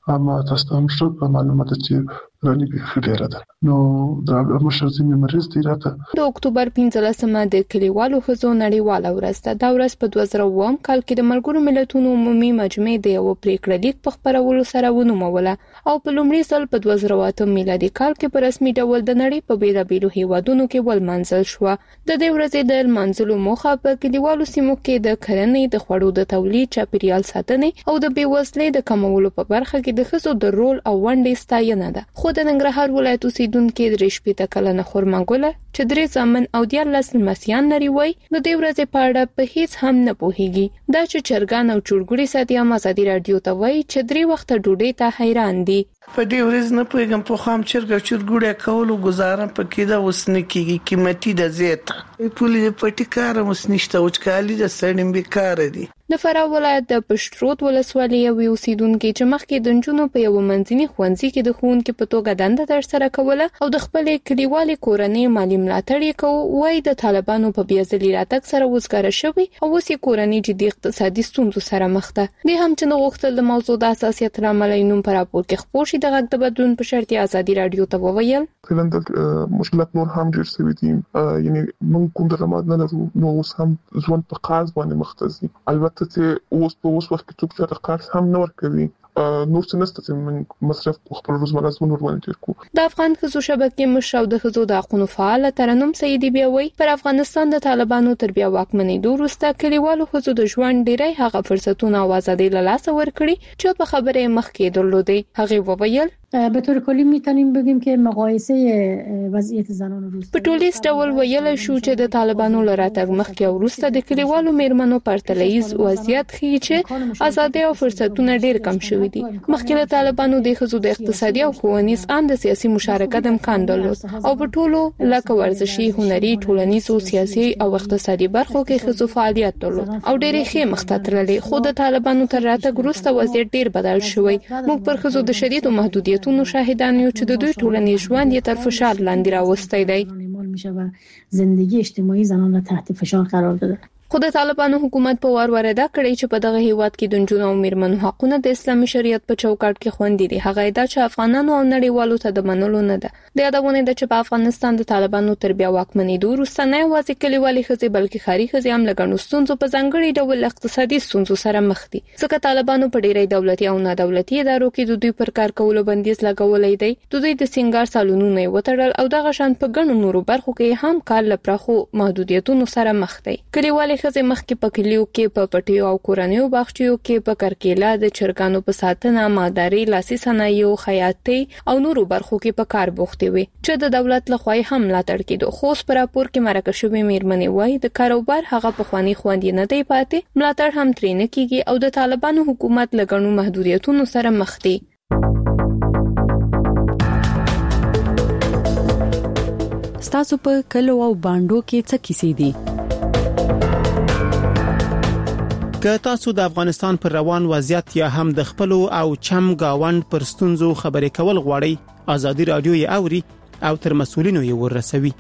اما تاسو ته هم ښه معلومات چې رانی به ډیره ده. نو دا مشرزي مریض دی راته د اکتوبر 15مه د کلیوالو ښځو نړیواله ورځ ده. دا ورځ په 2009 کال کې د ملګرو ملتونو عمومي مجمع د یو پریکړه لیک په خبرولو سره ونوموله او په لومړي ځل په 2008 میلادي کال کې په رسمي ډول د نړۍ په بیلابیلو هیوادونو کې ولمانځل شو. د دې ورځې د منځلو موخه په کلیوالو سیمو کې د کرنې، د خوړو د تولید، چاپیریال ساتنې او د بیوزلۍ د کمولو په برخه کې د ښځو د رول او ونډې ستاینه ده. خو د ننګرهار ولایت اوسیدونکو د 18 کلنه خورمنګوله چې 3 زامن او 14 لمسیان لري وای د دې ورځې په اړه په هیڅ هم نه پوهیږي. دا چې چرګان او چورګوړي ساتي هم ازادي رادیو ته وای چې 3 وخت ډوډۍ ته حیران دي. په دې ورځ نه پوهیږم په خام چرګ او چورګوړي کولو گزاره پکې دا وسنه کیږي قیمتي د زیات پولی پټی کار مسنشته وچکالي د سړیم بیکاره دي. د فراه ولایت د پشترود ولسوالۍ یو اوسیدونکو چې مخکې د جنونو په یو منځني ښوونځي کې د ښوونکو په توګه دنده ترسره کوله او د خپل کلیوالي کورنۍ مالی ملاتړ یې کوي، وای د طالبانو په بیازلي راتګ سره وزګاره شوی او اوس یې کورنۍ جدي اقتصادي ستونزو سره مخ ده. د هم چې غوښتل د موضوع د اساسیت لامل نوم پر راپور کې خپور شي د غږ د بدلون په شرط ازادي رادیو ته وویل فلند مشکلات نور هم ډیر شوي دي. یعنی موږ کوم د رمضان نه لرو نو اوس هم ځوان په قرض باندې مختصي. البته چې اوس وخت کې څوک چې قرض هم نه ورکوي نور څه نشته چې موږ مصرف خپل روزمره ژوند ورباندې کوو. د افغان ښځو شبکې مشر د ښځو د حقوقو فعال ترنم سیدی بیاوي پر افغانستان د طالبانو تر بیا واکمنۍ وروسته کلیوالو ښځو د ژوند ډیری هغه فرصتونه او ازادي له لاسه ورکړي چې په خبره مخکې درلودي. هغه وویل به طور کلی میتونیم بگیم که مقایسه وضعیت زنان روز په ټولیز ډول ویل شو چې د طالبانو لراتګ مخکې او وروسته د کلیوالو میرمنو پرتلیز وضعیت ښیي چې ازادي او فرصتونه ډیر کم شوي دي. مخکې له طالبانو د ښځو د اقتصادي او ښوونیز ان د سیاسي مشارکت امکان درلود او په ټولو لکه ورزشي، هنري، ټولنیز او سیاسي او اقتصادي برخو کې ښځو فعالیت درلود او ډېرې ښې مخته تللې. خو د طالبانو تر راتګ وروسته وضعیت ډیر بدل شوی. موږ پر ښځو د شدید محدودیت تونو شاهدان یو چې د دوی ټولنیز ژوند یې تر فشار لاندې راوستی دی. زندگی اجتماعی زنان را تحت فشار قرار داده. خو د طالبانو حکومت په وار ورده کړی چې په دغه هیواد کې د جنونو او میرمنو حقونه د اسلامي شریعت په چوکاټ کې خوندي دي. هغه دا چې افغانانو او نړیوالو ته د منلو نه ده. د یادونه ده چې په افغانستان د طالبانو تر بیا واکمنۍ وروسته نه یوازې کلیوالي ښځې بلکې ښاري ښځې هم له ګڼو ستونزو په ځانګړي ډول اقتصادي ستونزو سره مخ دي. ځکه طالبانو په ډیری دولتي او نه دولتي ادارو کې د دوی پر کار کولو بندیز لګولې دی. د دوی د سنگار سالونونو وټړل او دغه شان په ګڼو نورو برخو کې هم کار لپاره محدودیتونو سره مخ دي. کلیوالي ښځې مخکې په کلیو کې په پټیو او کورنیو باغچو کې په کرکیله د چرګانو په ساتنه، مالداري، لاسي صنایع، خیاطۍ او نورو برخو کې په کار بوختې وي چې د دولت لخوا هم ملاتړ کېدو. خو په راپور کې مرکه شوې میرمنې وایي د کاروبار هغه په خواني خوندې نه دی پاتې، ملاتړ هم ترې نه کیږي او د طالبانو حکومت لګڼو محدودیتونو سره مخ دی. ستاسو په کلو او باندو کې څه کیسې دي؟ که تاسو د افغانستان پر روان وضعیت یا هم د خپل او چم گاوند پر ستونزو خبرې کول غواړئ، ازادي رادیو یې اوري او تر مسؤلینو یې ورسوي.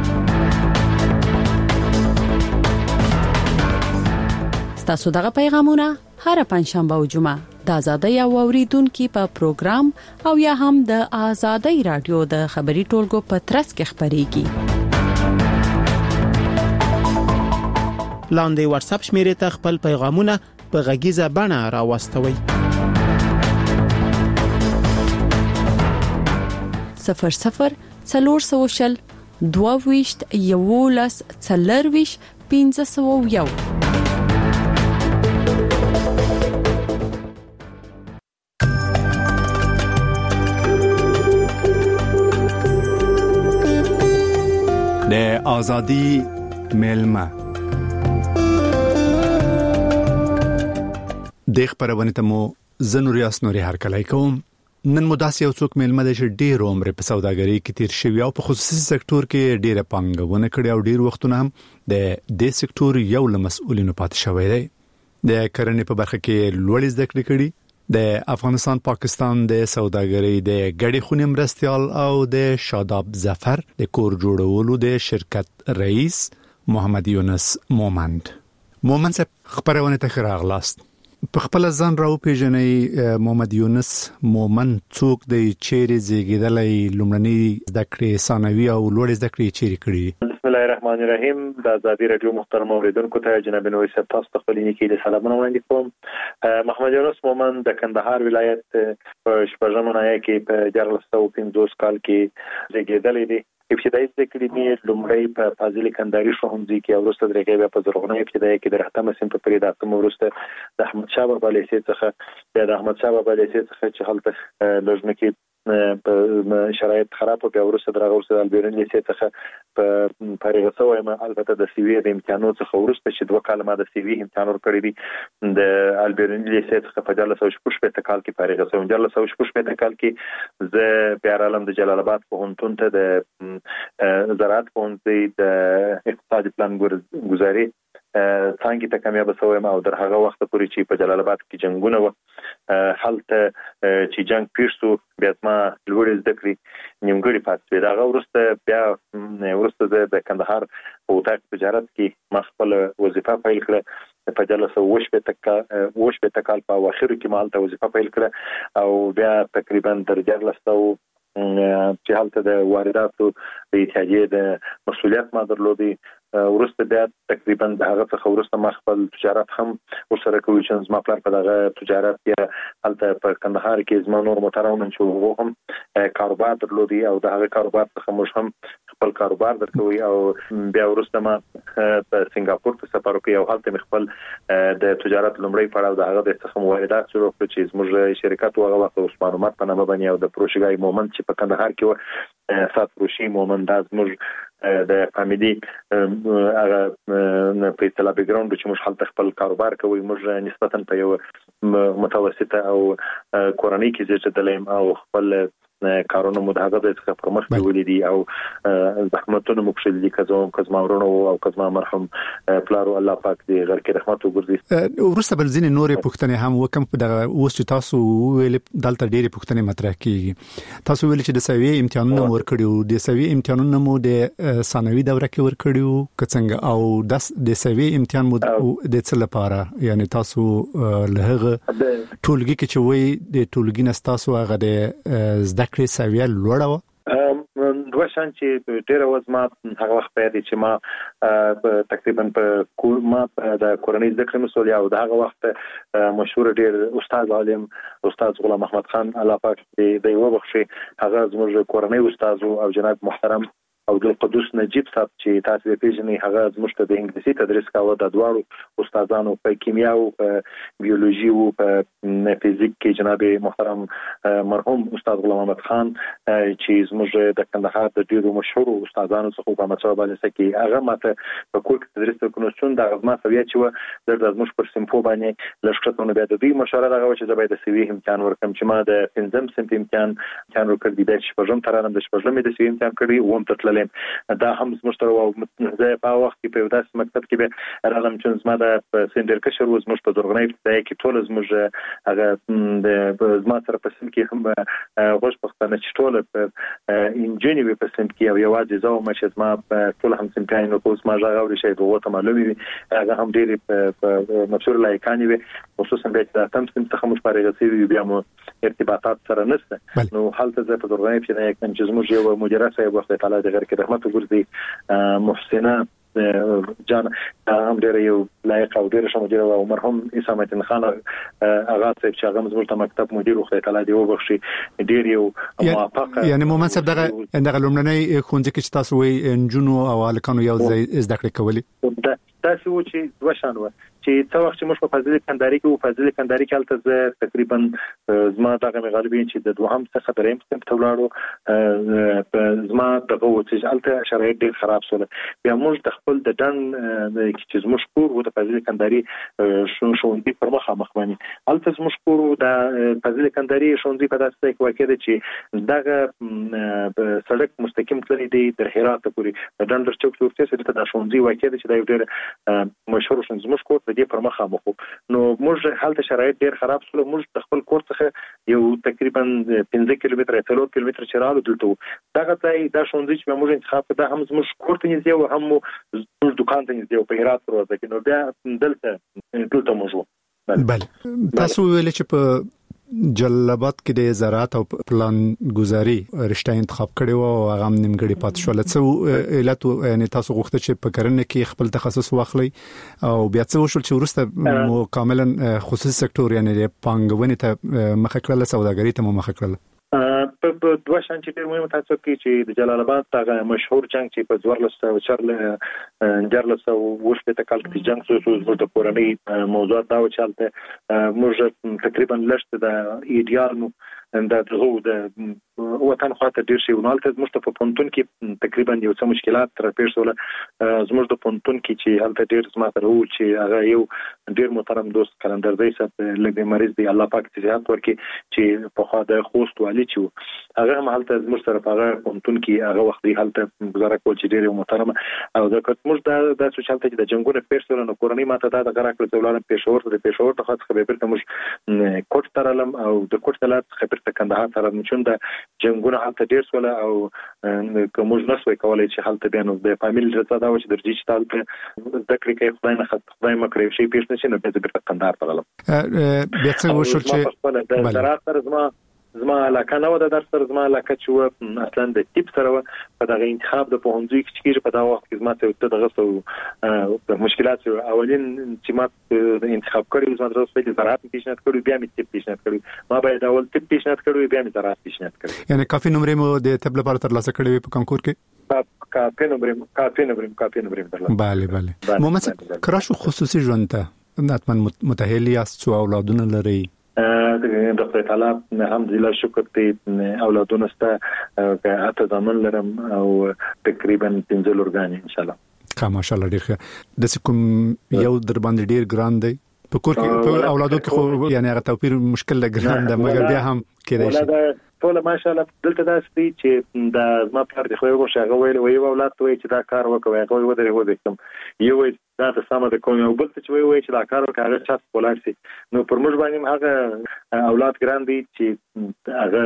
تاسو دغه پیغامونه هر پنځشنبه او جمعه د ازادي او اوریدونکو په پروګرام او یا هم د ازادي رادیو د خبري ټولګو په ترڅ کې خبريږي. لاندې واتس اپ شمیرې ته خپل پیغامونه په غږیزه بڼه راوستوي. 00 400 22 11 40 501. د ازادي ملما د خبرونه ته مو زنوریاس نوري هر کله کوم. نن مداسي او څوک ملما د ډېر عمر په سوداګرۍ کې تیر شوی او په خصوصي سکتور کې ډېره پانګونه کړې او ډېر وختونه هم د دې سکتور یو له مسؤلینو پاتې شوی دی. د کرنې په برخه کې لوړ زده کړې کړې. د افغانستان پاکستان د سوداګرۍ د ګډې خونې مرستيال او د شاداب ظفر د کور جوړولو د شرکت رئیس محمد یونس مومند. مومند صاحب خبرونه ته راغلاست. په خپل ځان راو پیژنې محمد یونس مومن څوک دی چیرې زیږیدلې لومړنی زده کړې ثانوي او لوړ زده کړې چیرې کړې؟ بسم الله الرحمن الرحیم. د آزادي رادیو محترم اوریدونکو ته جناب نوې صاحب تاسو ته خپل نیکی د سلامونه وړاندې کوم. محمد یونس مومن د کندهار ولایت په شپږم ناحیه کې په 1450 کال کې زیږیدلی دی. ابتدایي زده کړې یې لومړی په فاضل کندهاري ښوونځي کې او وروسته درېږي بیا په زرغونه ابتدایي کې د رحمت صنف په پریداتم وروسته د احمد شاه بابا لیسې څخه بیا د احمد شاه بابا لیسې څخه چې هلته لږ په شرایط خراب او بیا وروسته درغه ورسره البیرن لیسې څخه په فارغ شوم. البته د سی وی د امتحانو څخه وروسته چې 2 کال ما د سی وی امتحان ورکړی دی د البیرن لیسې څخه په 1416 کال کې فارغ شوم. 1416 کال کې زه بیا رالم د جلال آباد پوهنتون ته د زراعت پوهنځي د اقتصادي پلان ګذاري څنګه ته کامیاب شوم او در هغه وخت پورې چې په جلال آباد کې جنگونه و حالت چې جنگ پیښ شو بیا ما لوړ زده کړې نیمګړی پاتې دا وروسته بیا ورسته د کندهار په وټاک تجارت کې ما خپل وظیفه پیل کړه په 1418 کال په اواخر کې ما هلته وظیفه پیل کړه او بیا تقریبا در 1400 چې هلته د وارداتو د اتحادیې د مسولیت ما درلودي. ورسته بیا تقریبا د هغه څخه ورسته ما خپل تجارت هم ورسره کوي چې زما پلار په دغه تجارت کې هلته په کندهار کې زما نور محترمون چې هغه هم کاروبار درلودي او د هغه کاروبار څخه موږ هم خپل کاروبار درکوي او بیا ورسته ما په سنگاپور ته سفر وکړ او هلته خپل د تجارت لومړی پړاو د هغه څخه واردات شروع کړ چې زموږ شرکت هغه وخت عثمان عمر په نامه باندې او د پروشګای مومن چې په کندهار کې و سات پروشي مومن د زموږ د فامیلی هغه په اصطلاح بیک ګراوند چې موږ حالت خپل کاروبار کوي موږ نسبتا په یو متوسطه او کورنۍ کې زیاتدلیم او خپل کارونه مدهغه د څخه پرمخ ولیدي او زحمتونه مخشل دي کزما ورونو او کزما مرحوم پلارو الله پاک دې غر کې رحمت وګرځي. ورسته بل ځینې نورې پوښتنې هم وکم په دغه اوس چې تاسو ویل دلته ډېرې پوښتنې مطرح کیږي. تاسو ویل چې د سوي امتحانونه ورکړیو د سوي امتحانونه مو د ثانوي دوره کې ورکړیو کڅنګ او د سوي امتحان مو د څه لپاره یعنی تاسو له هغه ټولګي کې چې وای د ټولګي نستاسو هغه د زده کړې سویه لوړه و دوه شان چې ډېر وزما هغه وخت پیدا چې ما تقریبا په ما د کورنۍ زده کړې مسؤل او د هغه وخت مشهور ډېر استاد عالم استاد غلام احمد خان الله پاک دې یو بخشي هغه زموږ کورنۍ استاد او جناب محترم او د قدوس نجیب صاحب چې تاسو پیژنې هغه زموږ ته د انګلیسي تدریس کاوه د دوړو استادانو په کیمیا او په بیولوژي او په فزیک کې جناب محترم مرحوم استاد غلام احمد خان چې زموږ د کندهار د ډیرو مشهور استادانو څخه په مڅو باندې سکه هغه ماته په کور کې تدریس وکړو چې دا غوښمه سوي چې د زموږ پر سمفو باندې لښکرونه بیا د دوی مشوره راغو چې زبې د سوي امتحان ورکم چې ما د پنځم سمت امتحان ورکړ دي چې په ژوند ترانم د شپږم د سوي امتحان کړی ووم تطلل دا هم زموږ تر زه په وخت کې په داسې مکتب کې به رالم چې زما د سندر کشر و زموږ په زرغونې ابتدایي کې ټول زموږ هغه د زما سره په سم کې هم غوښ پښتنه چې ټول په انجینری په سم کې او یوازې زه او مشه زما ټول هم سم کې نو کوم ما ژغوري شي وته معلومي هغه هم ډېر په مشهور لایکانی وي خصوصا به د تم سم څخه مش پاره غسي بیا مو ارتباطات سره نشته نو حالت زه په زرغونې ابتدایي کې چې زموږ یو مدیره صاحب وخت تعالی د غیر کې رحمت وګرځي محسنه جان هم ډېر یو لایق او ډېر شموجره او مرحوم اسامه الدین خان اغا صاحب چې هغه زموږ مکتب مدیر خو تعالی دی وبخشي ډېر یو موافق یعنی مومن صاحب دغه لومړنۍ خونځ کې تاسو وي انجونو او الکانو یو ځای زده کړې کولې تاسو و چې دوه شان و چې څو وخت چې موږ په فاضل کندهاري کې او فاضل کندهاري کې البته زه تقریبا زما دغه غالبین چې د دوهم څخه دریم سم ته ولاړو زما دغه و چې البته شرایط ډېر خراب شول بیا موږ د خپل د ډن چې زموږ کور و د فاضل کندهاري شونډي پر مخه مخمني البته زموږ کور د فاضل کندهاري شونډي په داسې کې واقع دي چې دغه سړک مستقیم تللی دی د هرات پورې د ډندر چوک ته ورته د شونډي واقع دي چې دا ډېر مشهور شون زموږ کور د دې پر مخه مخو نو موږ حالت شرایط ډېر خراب شول موږ خپل کور څخه یو تقریبا 15 کیلومتر 3 کیلومتر چرالو دلته دغه ځای دا شونځي چې موږ انتخاب کړه هم زموږ کور ته نږدې او هم زموږ دکان ته نږدې په هرات پروازه کې نو بیا دلته موږ بله تاسو ویل چې په جلبات کې د زراعت او پلان گزاري رشته انتخاب کړي او هغه نیمګړي پات شو لڅو علت یعنی تاسو غوښته چې په کرنه کې خپل تخصص واخلي او بیا څه وشول چې ورسته کاملا خصوصي سکتور یعنی پانګونې ته مخه کړل سوداګري ته مخه کړل په دوه شان چې ډېر مهم تاسو کې چې د جلال آباد هغه مشهور جنگ چې په 1414 وشته کال کې جنگ شو د کورنۍ موضوعات دا و چې موږ تقریبا لشت د ایډیال د دغه د وطن خاطر ډیر شي ونالته زموږ په پونتون کې تقریبا یو څه مشکلات تر پیښ شول زموږ د پونتون کې چې هلته ډیر زما سره و چې هغه یو ډیر محترم دوست کلندر دی صاحب لګي مریض دی الله پاک دې صحت ورکړي چې په خوا د خوست والی چې هغه هم هلته زموږ سره په هغه پونتون کې هغه وخت دی هلته گزاره کول چې ډیر محترم او د کومج د سوشل ته د جنگونو پیښ شول نو کورنۍ ماته دا غره کړل ولر پېښور ته خاص خبر ته موږ کوټ ترلم او د کوټ تلات خبر ته کندهار تر مچون د جنگونه حالت ډیر سول او کومج نسوي کولای چې حالت بیان د فامیل رضا دا و چې درجی چې تل د کړي کې خدای مکرې شي پیښ نشي نو به کندهار ترلم بیا څه وشول چې د زراعت سره زما علاقه نه و د درس سره زما علاقه چې اصلا د ټیپ سره په دغه انتخاب د پوهنځي کې په دا وخت کې زما ته دغه مشکلات اولین چې ما انتخاب کړی زما درس په زراعت پیشنهاد کړی بیا مې ټیپ پیشنهاد کړی ما باید اول ټیپ پیشنهاد کړی بیا مې زراعت پیشنهاد کړی یعنی کافي نمرې مو د طب لپاره ترلاسه کړی په کنکور کې کافي نمرې درلودل bale محمد کراشو خصوصي ژوند ته حتما متأهل یاست او اولادونه لري د خدای تعالی الحمدلله شکر دې اولادونه ستا اته ځامن لرم او تقریبا 15 لورګان ان شاء الله ماشاءالله ډیر د کوم یو در باندې ډیر ګران دی په کور کې په اولادو کې خو یعنی هغه توپیر مشکل لګران ده مګر بیا هم کېدای شي ټول ماشاءالله دلته دا ستې چې د ما پر د خو یو شغه ویل وی اولاد ته چې دا کار وکوي هغه ودرې وځم یو دا د سم د کوم یو بل څه وی چې دا کار وکړي هغه چا سپولار سي نو پر موږ باندې هغه اولاد ګران دي چې هغه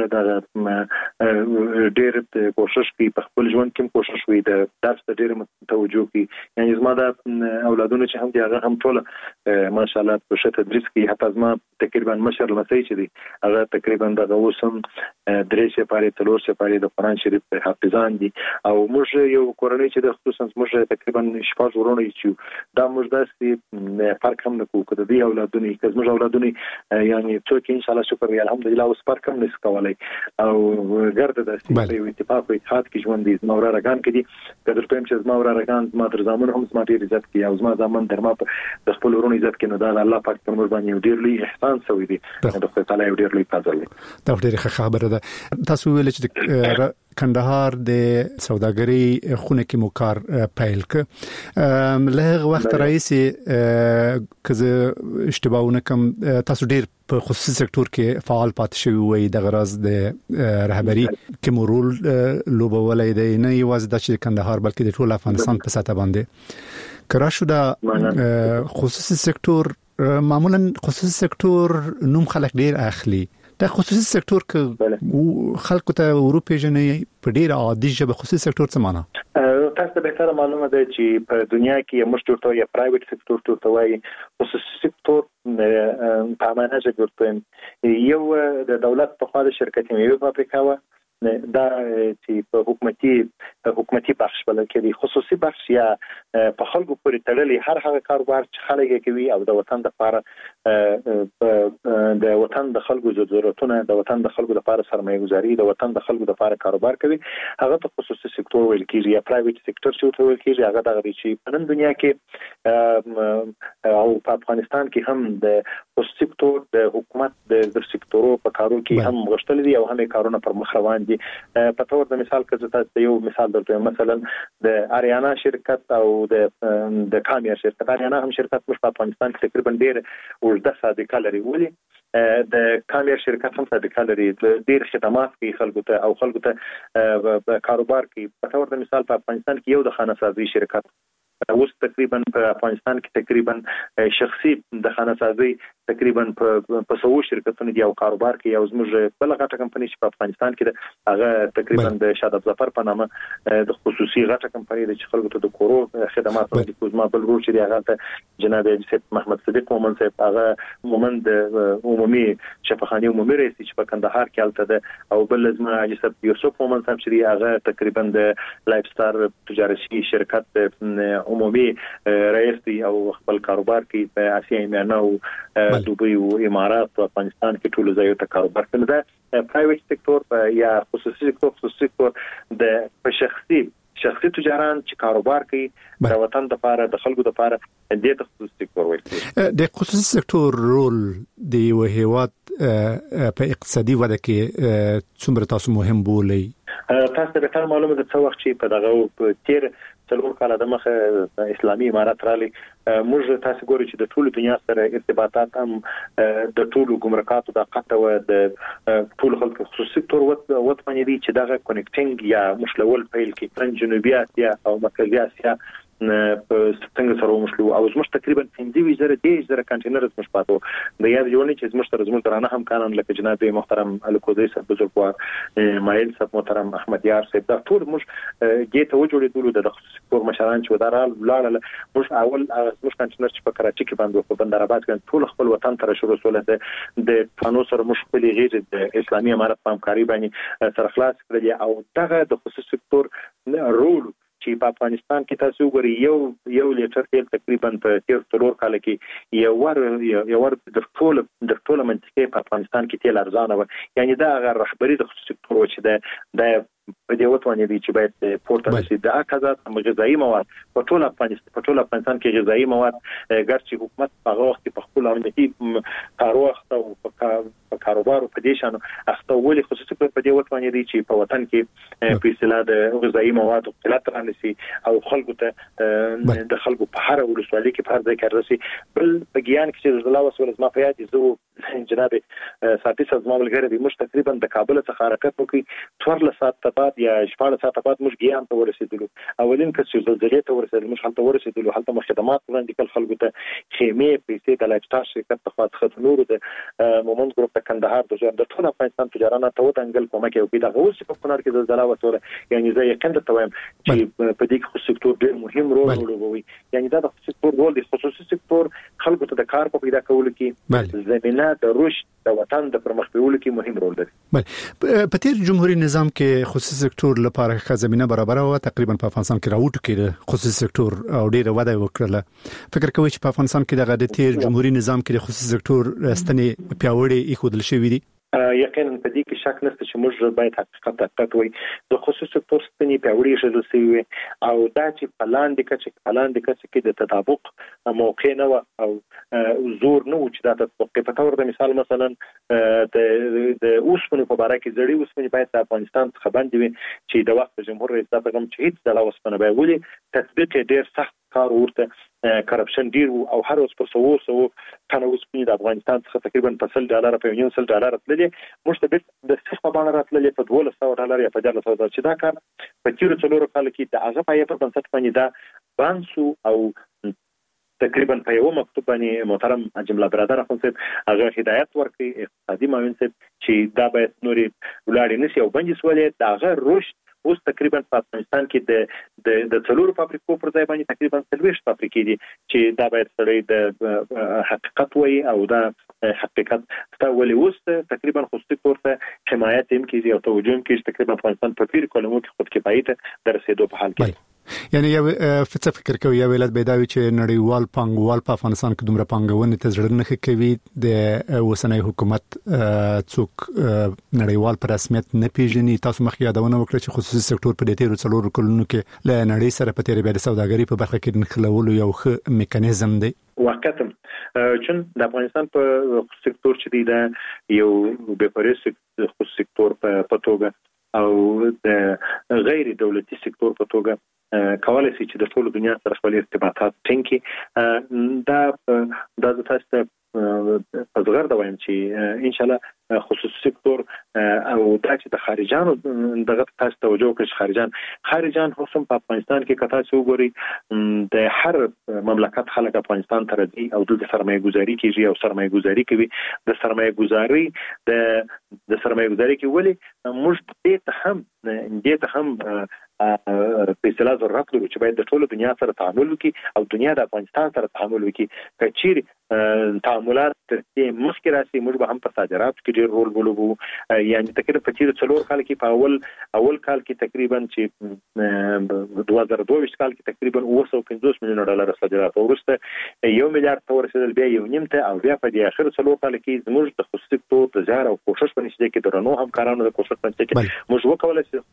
د ډېر کوشش کوي په خپل ژوند کې کوشش کوي د درس ته ډېر توجه کوي یعنی زما د اولادونو چې هم دي هغه هم ټول ماشاءالله په شته تدریس کوي حتی زما تقریبا مشر لمسي چې دي هغه تقریبا د اوسم درېشه پاره تلور شه پاره د قرآن شریف حافظان دي او موږ یو کورنۍ چې د خصوصا موږ تقریبا شپږ ورونه یو دا موږ داسې فرق هم نه کوو کله دی اولادونه چې موږ اولادونه یعنی څوک ان شاء الله شکر الحمدلله اوس فرق هم نس کولای او ګرځي داسې یو اتفاق او اتحاد کې ژوند دي زما ورارګان کې دي کله په چې زما ورارګان زما در زامن هم زما ډیر عزت کوي او زما زامن در ما د خپل ورونو عزت کوي نو دا الله پاک پر موږ باندې ډیر لوی احسان شوی دی د خدای تعالی ډیر لوی فضل دی دا ډیره خبره ده تاسو ویل چې کندهار د سوداګرۍ خونه کې مکار پیل ک له وخت رئیس کزه اشتباهونه کم تاسو ډیر په خصوصي سکتور کې فعال پاتې شوی وي د غرض د رهبری کې مرول لوبولای دی نه یوازې د کندهار بلکې د ټول افغانستان په سطح باندې کراشو د خصوصي سکتور معمولا خصوصي سکتور نوم خلک ډیر اخلي د خصوصي سکتور کې خلکو ته اروپا جنې په ډیر عادي ژبه خصوصي سکتور څه معنا تاسو به تر معلومه ده چې په دنیا کې موږ ټول یا پرایویټ سکتور ته وایي خصوصي سکتور په معنا چې یو د دولت په خوا د شرکت یو فابریکه و دا چې په حکومتي بخش بلکې د خصوصي بخش یا په خلکو پورې تړلې هر هغه کاروبار چې خلک کوي او د وطن د وطن د خلکو ضرورتونه د وطن د خلکو لپاره سرمایه گذاري د وطن د خلکو لپاره کاروبار کوي هغه ته خصوصي سکتور ویل کیږي یا پرایویټ سکتور چې ویل کیږي هغه دغه چې په نن دنیا کې او په افغانستان کې هم د خصوصي سکتور د حکومت د سکتورو په کارو کې هم غشتل دي او هم کارونه پر مخ روان دي په تور د مثال کې تاسو یو مثال درته مثلا د اریانا شرکت او د کامیار شرکت اریانا هم شرکت په افغانستان کې تقریبا ډیر ورده صادقه لري ولي د کامیار شرکت هم صادقه لري ډیر خدمات کوي خلکو ته او خلکو ته کاروبار کوي په تور د مثال په افغانستان کې یو د خانه سازي شرکت اوس تقریبا په افغانستان کې تقریبا شخصي د خانسازي تقریبا په 100 شرکتونو دی او کاروبار کې یو زموږ بل غټه کمپنی چې په افغانستان کې هغه تقریبا د شاداب ظفر په نامه د خصوصي غټه کمپنی د خلکو ته د کورو خدمات ورکوي کوزما بل ورو چې هغه جناب محمد صدیق مومن صاحب هغه مومن د عمومي شفاخانه عمومي رئیس چې په کندهار کې الته ده او بل لازم حاجی یوسف مومن صاحب چې هغه تقریبا د لایف ستار تجارتي شرکت عمومي رئیس دی او خپل کاروبار کې په اسیا میانه او دوبۍ او امارات او افغانستان کې ټول ځایو ته کاروبار کوي دا پرایویټ سکتور یا خصوصي سکتور د شخصي تجاران چې کاروبار کوي د وطن لپاره د خلکو لپاره د خصوصي سکتور وایي د خصوصي سکتور رول د یو هیواد په اقتصادي وده کې څومره تاسو مهم بولئ تاسو ته به معلومه ده څو وخت چې په دغه تیر څلور کاله د مخه اسلامي امارات رالي موږ تاسو ګورئ چې د ټولو دنیا سره ارتباطات هم د ټولو ګمرکاتو د قطه و د ټولو خلکو خصوصي سکتور وطني دي چې دغه کنیکټینګ یا مشلول پیل کې جنوبي اسیا او مرکزي اسیا په څنګه سره ومشلو او زموږ تقریبا 15,000 کنټینر زموږ پاتو د یاد جوړنی چې زموږ درانه هم کانن لکه جناب محترم الکوزی صاحب بزرګوار مایل صاحب محترم احمد یار صاحب دا ټول موږ ګیته وجوړېدل د خصوصي سکتور مشران چې ودارال لاړل موږ اول زموږ کنټینر چې په کراچي کې باندې په بندرآباد کې ټول خپل وطن ته شروع سول د فانو سره مشکل غیر د اسلامي امارات په همکاري باندې سره خلاص کړل او دغه د خصوصي سکتور رول چې په افغانستان کې تاسو ګورئ یو لیټر تیل تقریبا په 13 کال کې یو ور د ټول منطقې په افغانستان کې تیل ارزانه و یعنی دا غیر رهبری د خصوصي سکتور چې د په دې وطن دی چې باید پورته شي د اکازات غذایی مواد په ټول افغانستان کې غذایی مواد ګرځي حکومت هغه وخت په خپل امنیتي کاروخت او په کاروبار په دې شانو اختولي خصوصي په دې وطن دی چې په وطن کې په اصطلاح د غذایی مواد قلت رانسي او خلکو ته د خلکو په هر ولسوالۍ کې په هر ځای کې راسي بل په ګیان کې چې زلا وسول ما په یاد زه جناب ساتي سازمان ملګری دی مش تقریبا د کابل څخه حرکت وکړي 14 ساعت بعد یا 14 ساعت بعد موږ ګیان ته ورسېدلو اولین کس چې زلزلې ته ورسېدل موږ هلته ورسېدلو هلته خدمات وړاندې کول خلکو ته خیمه پیسې د لایف سټار شرکت ته خاط نور د مومنت ګروپ ته کندهار د ټول افغانستان تجارانه ته ودانګل کومه کې دا اوس په کونړ کې زلزلہ وته یعنی زه یقین ته وایم چې په دې خصوصي سکتور ډېر مهم رول لوبوي یعنی دا د خصوصي سکتور رول د خصوصي سکتور خلکو ته د کار په پیدا کولو کې زمينه د رشد د وطن د پرمخ بیولو کې مهم رول لري. بله په تیر جمهوریت نظام کې خصوصي سکتور لپاره ښه زمينه برابر و تقریبا په افغانستان کې راوټو کې خصوصي سکتور او ډیره وده وکړه فکر کوي چې په افغانستان کې د تیر جمهوریت نظام کې خصوصي سکتور ستنې پیاوړې ایښودل شوې دي یقینا په دې کې شک نشته چې موږ باید حقیقت وایي د خصوصي سکتور ستنې پیاوړې شول سوي او دا چې پلان د کې د تطابق موقع نه او زور نه و چې دا تطبیق په تور د مثال مثلا د اوسمنې په اړه کې زړی اوسمنې باید د افغانستان څخه باندې وي چې د وخت جمهور رئیس دا پیغام چې هیڅ د اوسمنه به ولي تطبیق ډیر سخت کار ورته کرپشن ډیر او هر اوس په 100 کنه اوسمنې د افغانستان څخه تقریبا په $10 په $1 تللی موږ ته د څه باندې راتللی په $1200 یا په $1400 چې دا کار په تیر څلور کال کې د هغه پای په بنسټ باندې دا بانسو او تقریبا په یو مکتوب باندې محترم جمله برادر اخون صاحب هغه هدایت ورکړي اقتصادي معاون صاحب چې دا باید نوري ولاړ نشي او بنجي سوالې دا غیر رشد اوس تقریبا په افغانستان کې د څلور فابریکو پر ځای باندې تقریبا 30 فابریکې دي چې دا باید سره د حقیقت وایي او دا حقیقت ستولې اوس تقریبا خصوصي کورته حمایت هم کیږي او توجه هم کیږي تقریبا افغانستان په پیر کلمو کې خود کفایت ته رسیدو په حال کې یعنی یو فکر کوي یو ولادت بيداوي چې نړیوال پانګوال په افغانستان کې دومره پانګونه ته ضرورت نه کوي د وسنۍ حکومت څوک نړیوال په رسمیت نه پیژني تاسو مخکې یادونه وکړه چې خصوصي سکتور په دې تیر څلور کلونو کې له نړۍ سره په تیر بیا د سوداګرۍ په برخه کې نخلولو یو ښه میکانیزم دی واقعا چون د افغانستان په خصوصي سکتور چې دی دا یو بهپرس خصوصي سکتور په توګه او د غیر دولتي سکتور په توګه کولای شي چې د ټول دنیا سره خپل ارتباطات ټینګي دا د تاسو په زغر دا وایم چې ان شاء الله خصوصي سکتور او دا چې د خارجانو دغه تاسو توجه کړئ خارجان هم په افغانستان کې کتا څو ګوري د هر مملکت خلک افغانستان ته راځي او د سرمایه گذاري کوي او سرمایه گذاري کوي د سرمایه گذاري د سرمایه گذاري کې ولې موږ دې ته هم په اصطلاح ضرورت لرو چې باید د ټولو دنیا سره تعامل وکړي او دنیا د افغانستان سره تعامل وکړي کچیر تعاملات چې مخکې راشي موږ به هم په صادرات کې ډېر رول ولوبو یعنی تقریبا په تیر 4 کال کې په اول کال کې تقریبا چې 2022 کال کې تقریبا 250 میلیون ډالر صادرات ورسته 1 میلیارډ ته ورسېدل بیا 1.5 ته او بیا په دې اخر 4 کال کې زموږ د خصوصي سکتور د زیار او کوشش په نتیجه کې درنو همکارانو د کوشش په نتیجه کې موږ وکولای شو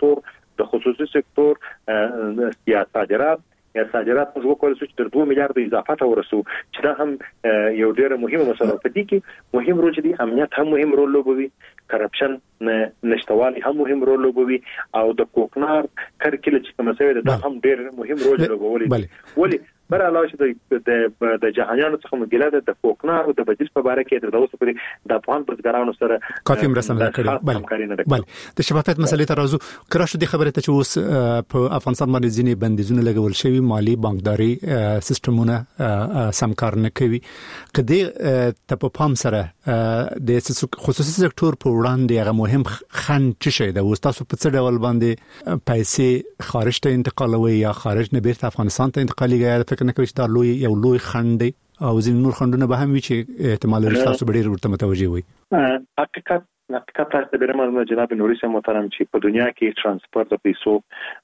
د خصوصي سکتور یا صادرات موږ وکولای شو چې تر 2 میلیارډ اضافه ته ورسو چې دا هم یو ډېر مهمه مسله په دې کې مهم رول دی امنیت هم مهم رول لوبوي کرپشن نشټوالي هم مهم رول لوبوي او د کوکنار کرکله چې کومه سوي دا هم ډېر مهم رول لوبوي ولی بر علاوه چې د جهانيانو څخه مګیله د کوکنار او د بدیل په اړه کې د اوسه پرې د افغان بزګرانو سره کافي مرسته کړې بل د شفافیت مسلې ته راځو کراشه د خبره ته چې اوس په افغانستان باندې ځینې بندیزونه لګول شوی مالی بانکداري سیستمونه سم کار نه کوي کدی ته په پام سره د خصوصي سکتور په وړاندې هغه مهم خنډ چې شي د وستاسو په څه ډول باندې پیسې خارج ته انتقالوي یا خارج نه بیرته افغانستان ته انتقالي نه کوي چې دا یو لوی خنډ دی او ځین نور خنډونه به هم وي چې احتمال لري تاسو به ډیر ورته متوجي وي حقیقت تاسو د برمه جناب نوري سم محترم چې په دنیا کې ترانسپورت د پیسو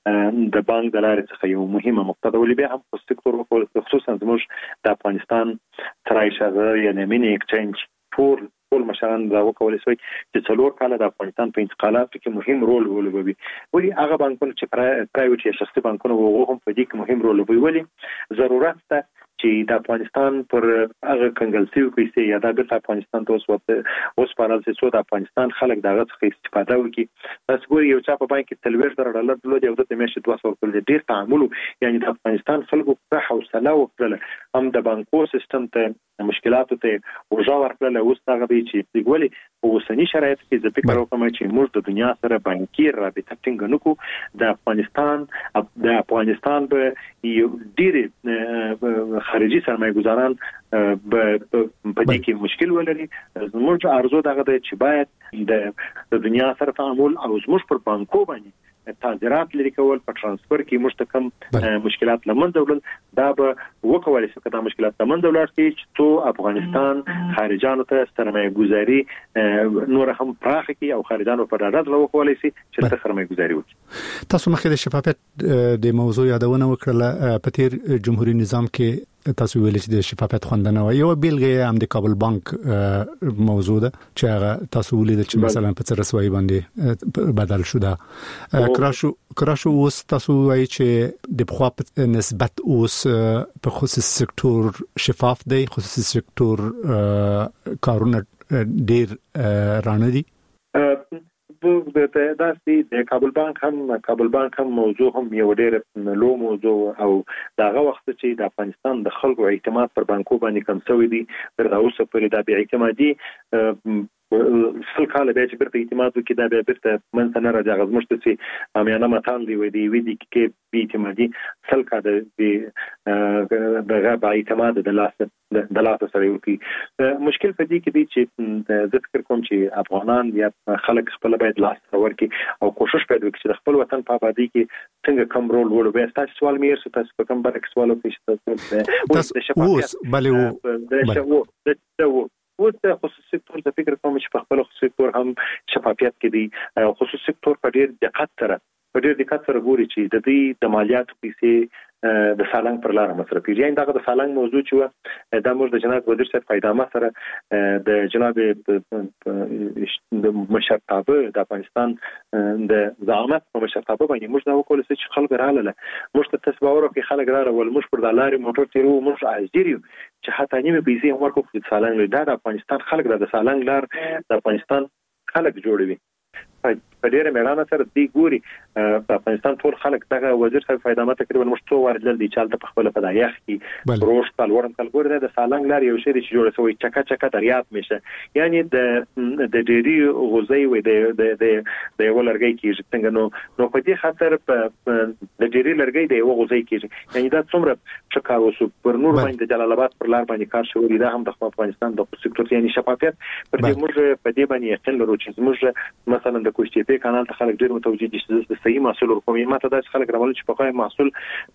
د بانک د لارې څخه یو مهمه مقطع ولې به هم په سکتور خصوصا زموږ د افغانستان ترایشر یعنی مینی ایکسچینج ټول مشران دا وکولای شي چې څلور کاله د افغانستان په انتقالاتو کې مهم رول ولوبوي ولی هغه بانکونه چې پرایویټ یا شخصي بانکونه وو هم په دې کې مهم رول ولوبوي ولی ضرورت ده چې د افغانستان پر هغه کنګلسي کوي یا د افغانستان ته اوس په اړه چې د افغانستان خلک دغه څخه استفاده وکړي تاسو ګورئ یو چا په بانک کې تلوير ډالر درلود یو د میاشتې 200 کول ډیر تعامل یعنی د افغانستان خلکو په حوصله وکړل هم د بانکو سیستم ته مشکلات ته ورجا ورکړل اوس هغه دی چې ګولي په اوسنی شرایط کې زه فکر کوم چې موږ د دنیا سره بانکي رابطه ټینګ نکو د افغانستان به یو ډیر خارجي سرمایه گذاران په دې کې مشکل ولري زموږ ارزو دغه چې باید د دنیا سره تعامل او زموږ پر بانکو باندې صادرات لري کول په ترانسفر کې مشتکم مشکلات لمن دولت دا به وکولای شي کدا مشکلات لمن دولت کې چې افغانستان خارجانو ته سرمایه گذاري نور هم پراخ کی او خارجانو په اړه د وکولای شي چې سرمایه گذاري وکړي تاسو مخکې د شفافیت د موضوع یادونه وکړه په تیر جمهوریت نظام کې تاسو ویل چې د شفافیت خوندنه و یو بیلګه هم د کابل بانک موضوع ده چې هغه تاسو ولید چې مثلا په څه رسوي باندې بدل شوه کراشو اوس تاسو وایي چې د بخوا په نسبت اوس په خصوصي سکتور شفاف دی خصوصي سکتور کارونه ډیر رانه دي د کابل بانک هم موضوع هم یو ډېر لو موضوع او داغه وخت چې د افغانستان د خلکو اعتماد پر بانکو باندې کم شوی دی تر اوسه پورې د بې اعتمادي سل کال به چې برته اعتماد وکړي دا به برته من نه راځي غوښمشت چې امیانه متان دی وی دی کې بې اعتمادي سل کال د غا اعتماد د لاس سره وکړي مشکل په دې کې دی چې ذکر کوم چې افغانان یا خلک خپل باید لاس ورکړي او کوشش پیدا وکړي چې خپل وطن په آبادی کې څنګه کم رول ولوبي تاسو سوال مې ارسه تاسو په کوم برک سوال وکړئ د خصوصي سکتور د فکر کوم چې په خپل خصوصي سکتور هم شفافیت کې دی خصوصي سکتور په ډېر دقت سره ګوري چې د دې د مالیاتو پیسې د سالنګ پر لار مصرفي یعنی دغه د سالنګ موضوع چې د موږ د جناب وزیر صاحب پیدامه سره د جناب د مشرتابه د افغانستان د زعامت په مشرتابه باندې موږ دا وکول چې خلک رااله موږ ته تسباور کې خلک رااله ول موږ پر د لارې موټر تیرو موږ عاجزیو چې حتی نیمه پیسې هم ورکو په سالنګ د افغانستان خلک د سالنګ لار د افغانستان خلک جوړوي په ډیره میړانه سره دی ګوري په افغانستان ټول خلک دغه وزیر صاحب فائدامه تقریبا مشتو ورجل دي چالت په خپل په دایخ کې روش کال ورم کال ګوري د سالنګ لار یو شی چې جوړ شوی چکا دریاب میشه یعنی د ډيري غوزي و د یو لرګي کې څنګه نو په دې خاطر د ډيري لرګي د یو غوزي کې یعنی دا څومره شکار وسو پر نور باندې جلال آباد پر لار باندې کار شوی دا هم د افغانستان د سکتور یعنی شفافیت پر دې موږ په دې باندې یقین لرو چې موږ مثلا د کوشتي کانال ته خلک ډیر متوجي دي چې صحیح محصول ورکوي ماته دا خلک راول چې په خای محصول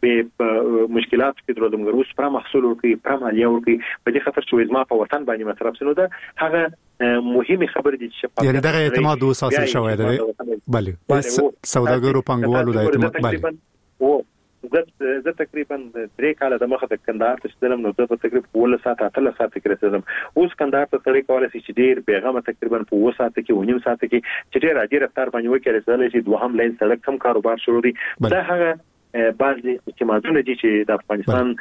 به مشکلات کې درلودم غروس پر محصول ورکوي پر مالیه ورکوي په دې خاطر چې ما په وطن باندې مصرف سينو ده هغه مهمه خبره دي چې یعنی دغه اعتماد وساتل شوی دی بله سوداګرو پنګوالو د اعتماد بله زه تقریبا 3 کال د مخه د کندهار ته شدم نو زه په تقریبا 8 ساعت کې رسیدم اوس کندهار ته تړي کولای شي چې ډیر بیغمه تقریبا په 2 ساعت کې ونیم ساعت کې چې ډیر اجر رفتار باندې وکړي رسېدل چې دوهم لاین سړک کم کاروبار شروع دي دا هغه بعضي اعتمادونه دي چې د افغانستان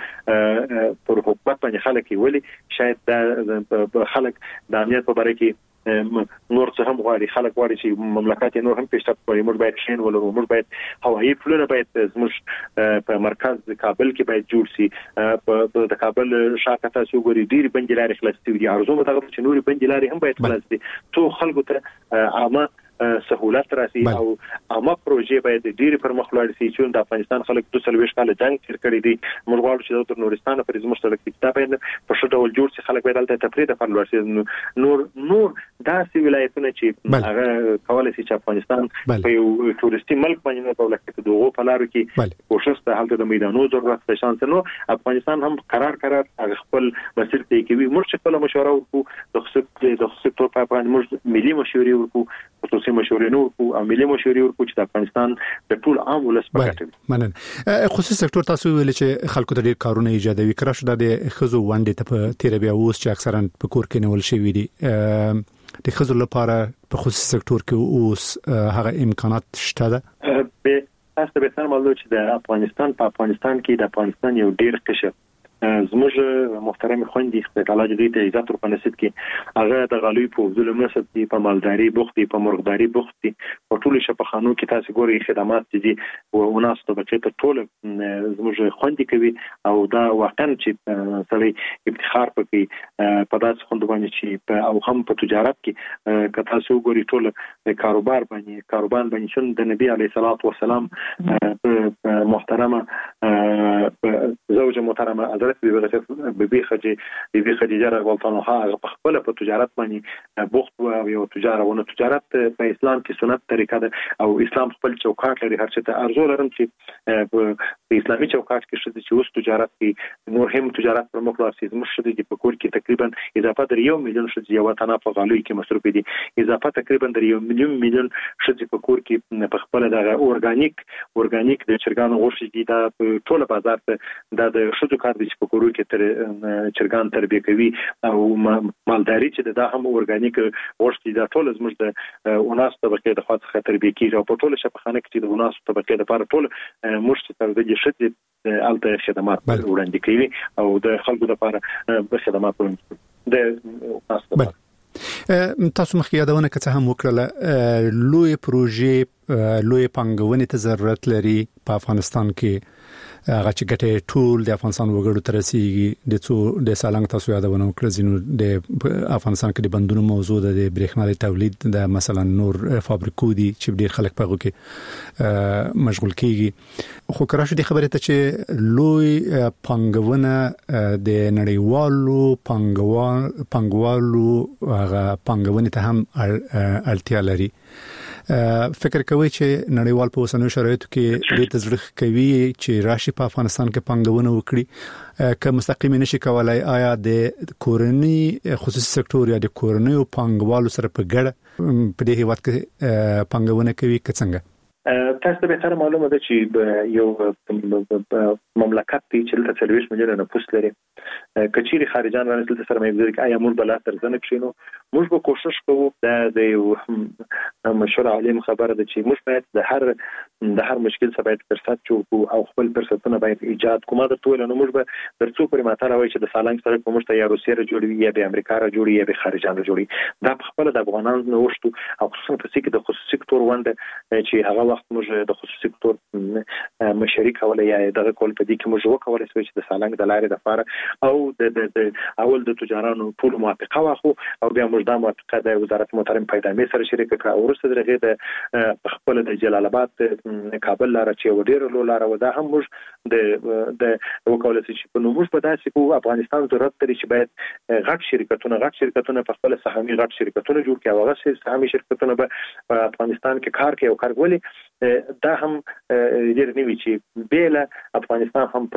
پر حکومت باندې خلک ویلي شاید د خلک د امنیت په اړه کې نور څه هم غواړي خلک غواړي چې مملکت نور هم پیشرفت وکړي موږ باید شین ولرو موږ باید هوایي پلونه باید زموږ په مرکز کابل کې باید جوړ شي د کابل شاته تاسو ګوري ډیر بنجلاري خلاص دي ارزو متغب چې نور بنجلاري هم باید خلاص دي تو خلکو ته عامه سہولت راسي او عامه پروژې باید ډیر پر مخ لاړ شي چې د افغانستان خلک 200 کال جنگ تیر کړی دي موږ غواړو چې د نورستان پر زموږ سره کتاب باید په شته ډول جوړ شي خلک باید دلته تفریح پر لاړ شي نور داسې ولایتونه چې هغه کولای شي چې افغانستان په یو تورستي ملک باندې نه دولت کې دغه په لارو کې کوشش ته حالت د میدانو ضرورت ته شانس نو افغانستان هم قرار خپل مسیر ته کوي موږ خپل مشوره ورکو د سکتور په اړه موږ ملي مشورې ورکو خصوصي مشورې نو او ملي مشورې ورکو چې د افغانستان د ټول عام ولس په ګټه مننه خصوصي سکتور تاسو ویل چې خلکو ته ډیر کارونه ایجادوي کړه شو د خزو وانډې ته په تیر بیا اوس چې اکثرا په کور کې نیول شوی دي د خزو لپاره په خصوصي سکتور کې اوس هغه امکانات شته ده به تاسو به سم معلومات چې د افغانستان کې د افغانستان یو ډیر قشر زموږ محترم خوندې خپل علاج دي ته عزت ورکړل سید کې هغه د غالوی په ظلم نسب دي په مالداري بوخت دي په مرغداري بوخت دي په ټول شپخانو کې تاسو ګوري خدمات دي او وناس ته بچي ټول زموږ خوندې کوي او دا واقعا چې سړی افتخار کوي په داسې خوند باندې چې او هم په تجارت کې که تاسو ګوري ټول کاروبار باندې شون د نبی عليه الصلاه والسلام محترمه زوجه محترمه حضرت بيبي خدیجه رضی الله عنها په خپل په تجارت باندې بوخت او یو تجارت په اسلام کې سنت طریقه ده او اسلام خپل چوکاټ لري هر څه ته ارزو لرم چې په اسلامي چوکاټ کې شته چې اوس تجارت کې نور هم تجارت پر مخ لاړ شي مشته دي په کور کې تقریبا اضافه در 1 میلیون شته یو تنه په غالوی کې مصرف دي اضافه تقریبا در 1 میلیون شته په کور کې په خپل د اورګانیک د چرګانو غوښه دي دا ټول بازار ته د شودو کار دي په کورو کې تر چرګان تربیه کوي او مالداري چې دا هم اورګانیک ورشتي دا ټول زموږ د وناس طبقه د خاطر تربیه کیږي او په ټول شپخانه کې د وناس طبقه لپاره ټول مرشتي تربیه شته الته خدمات وړاندې کوي او د خلکو لپاره خدمات وړاندې د وناس طبقه تاسو مخکې یادونه کړه هم وکړه لوی پروژې لوی پنګونې ته ضرورت لري په افغانستان کې هغه چې ګټه ټول د افغانستان وګړو ترسيږي د سالنګ تاسو یادونه وکړه زینو د افغانستان کې د بندونو موضوع د برېښنا د تولید د مثلا نور فابریکو دي چې ډیر خلک په هغه کې مشغول کیږي خو کراشه د خبره ته چې لوی پنګونه د نړیوالو پنګوالو هغه پنګونه ته هم اړتیا لري فکر کوي چې نړیوال په اوسنیو شرایطو کې د تزریق کوي چې راشي په افغانستان کې پنګونه وکړي که مستقیم نشي کولای آیا د کورنۍ خصوصي سکتور یا د کورنۍ پنګوالو سره په ګډه په دې هیواد کې پنګونه کوي که څنګه تاسو به تر معلومه ده چې یو مملکت دی چې 40 میلیون نفوس لري. کچيري خارجان باندې د سرمایه‌ګذاري آیا موږ بل تر ځنه کښینو، موږ به کوشش کوو د یو مشهور عالم خبره ده چې موږ باید د هر مشکل څخه باید فرصت جوړ او خپل فرصتونه باید ایجاد کوو. د ټول نو موږ به درڅو پرې ماته راوي چې د سالنګ سره کوم څه یا روسیه را جوړوي یا به امریکا را جوړي یا به خارجان را جوړي. دا خپل د افغانانو نوښت او خصوصا په سکه د خصوصي سکتور ونده چې هغه وخت موږ د خصوصي سکتور مشاري کولای یا دغه کول په دې کې موږ وکولای شو چې د سالنګ د لارې د فار او د اول د تجارانو ټول موافقه واخو او بیا موږ د موافقه د وزارت محترم پیدامي سره شریک کړ او وروسته درغه د خپل د جلال آباد کابل لار چې وډیر لو لار و دا هم موږ د وکولای شو چې په نو موږ په داسې کو افغانستان ضرورت لري چې باید غټ شرکتونه په خپل سهامي غټ شرکتونه جوړ کړي او هغه سهامي شرکتونه په افغانستان کې کار کوي او کارګولي دا هم ډیر نیوي چې بیل افغانستان هم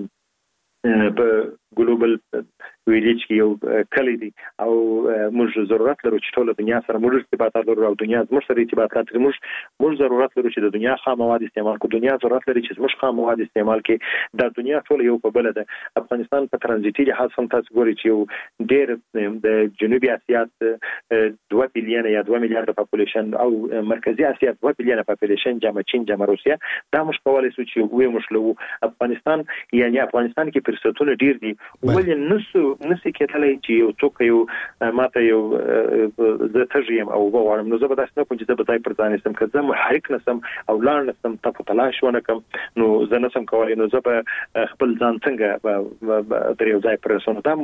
په ګلوبل ویلیج کې یو کلی دی او موږ ضرورت لرو چې ټول دنیا سره موږ ارتباطات لرو او دنیا زموږ سره ارتباطات لري. موږ ضرورت لرو چې د دنیا خام مواد استعمال کو، دنیا ضرورت لري چې زموږ خام مواد استعمال کې د دنیا ټول یو په بل ده. افغانستان په ترانزیتي لحاظ هم تاسو ګورئ چې یو ډېر د جنوبي اسیا 2 بلین یا 2 میلیارډ پاپولیشن او مرکزی اسیا 2 بلین پاپولیشن جمع چین جمع روسیا دا موږ کولای شو چې وې مشلو افغانستان یعنی افغانستان کې فرصتونه ډېر دي ولې نسي کېدلای چې یو څوک یو ماته یو زه تجریم او وغواړم نو زه به تاسو نه کوم چې زه به ځای پر ځان سم که زه محرک نسم او لاړ نسم ته په تلاش ونه کوم نو زه نسم کولای نو زه به خپل ځان څنګه در یو ځای پر رسونم. دا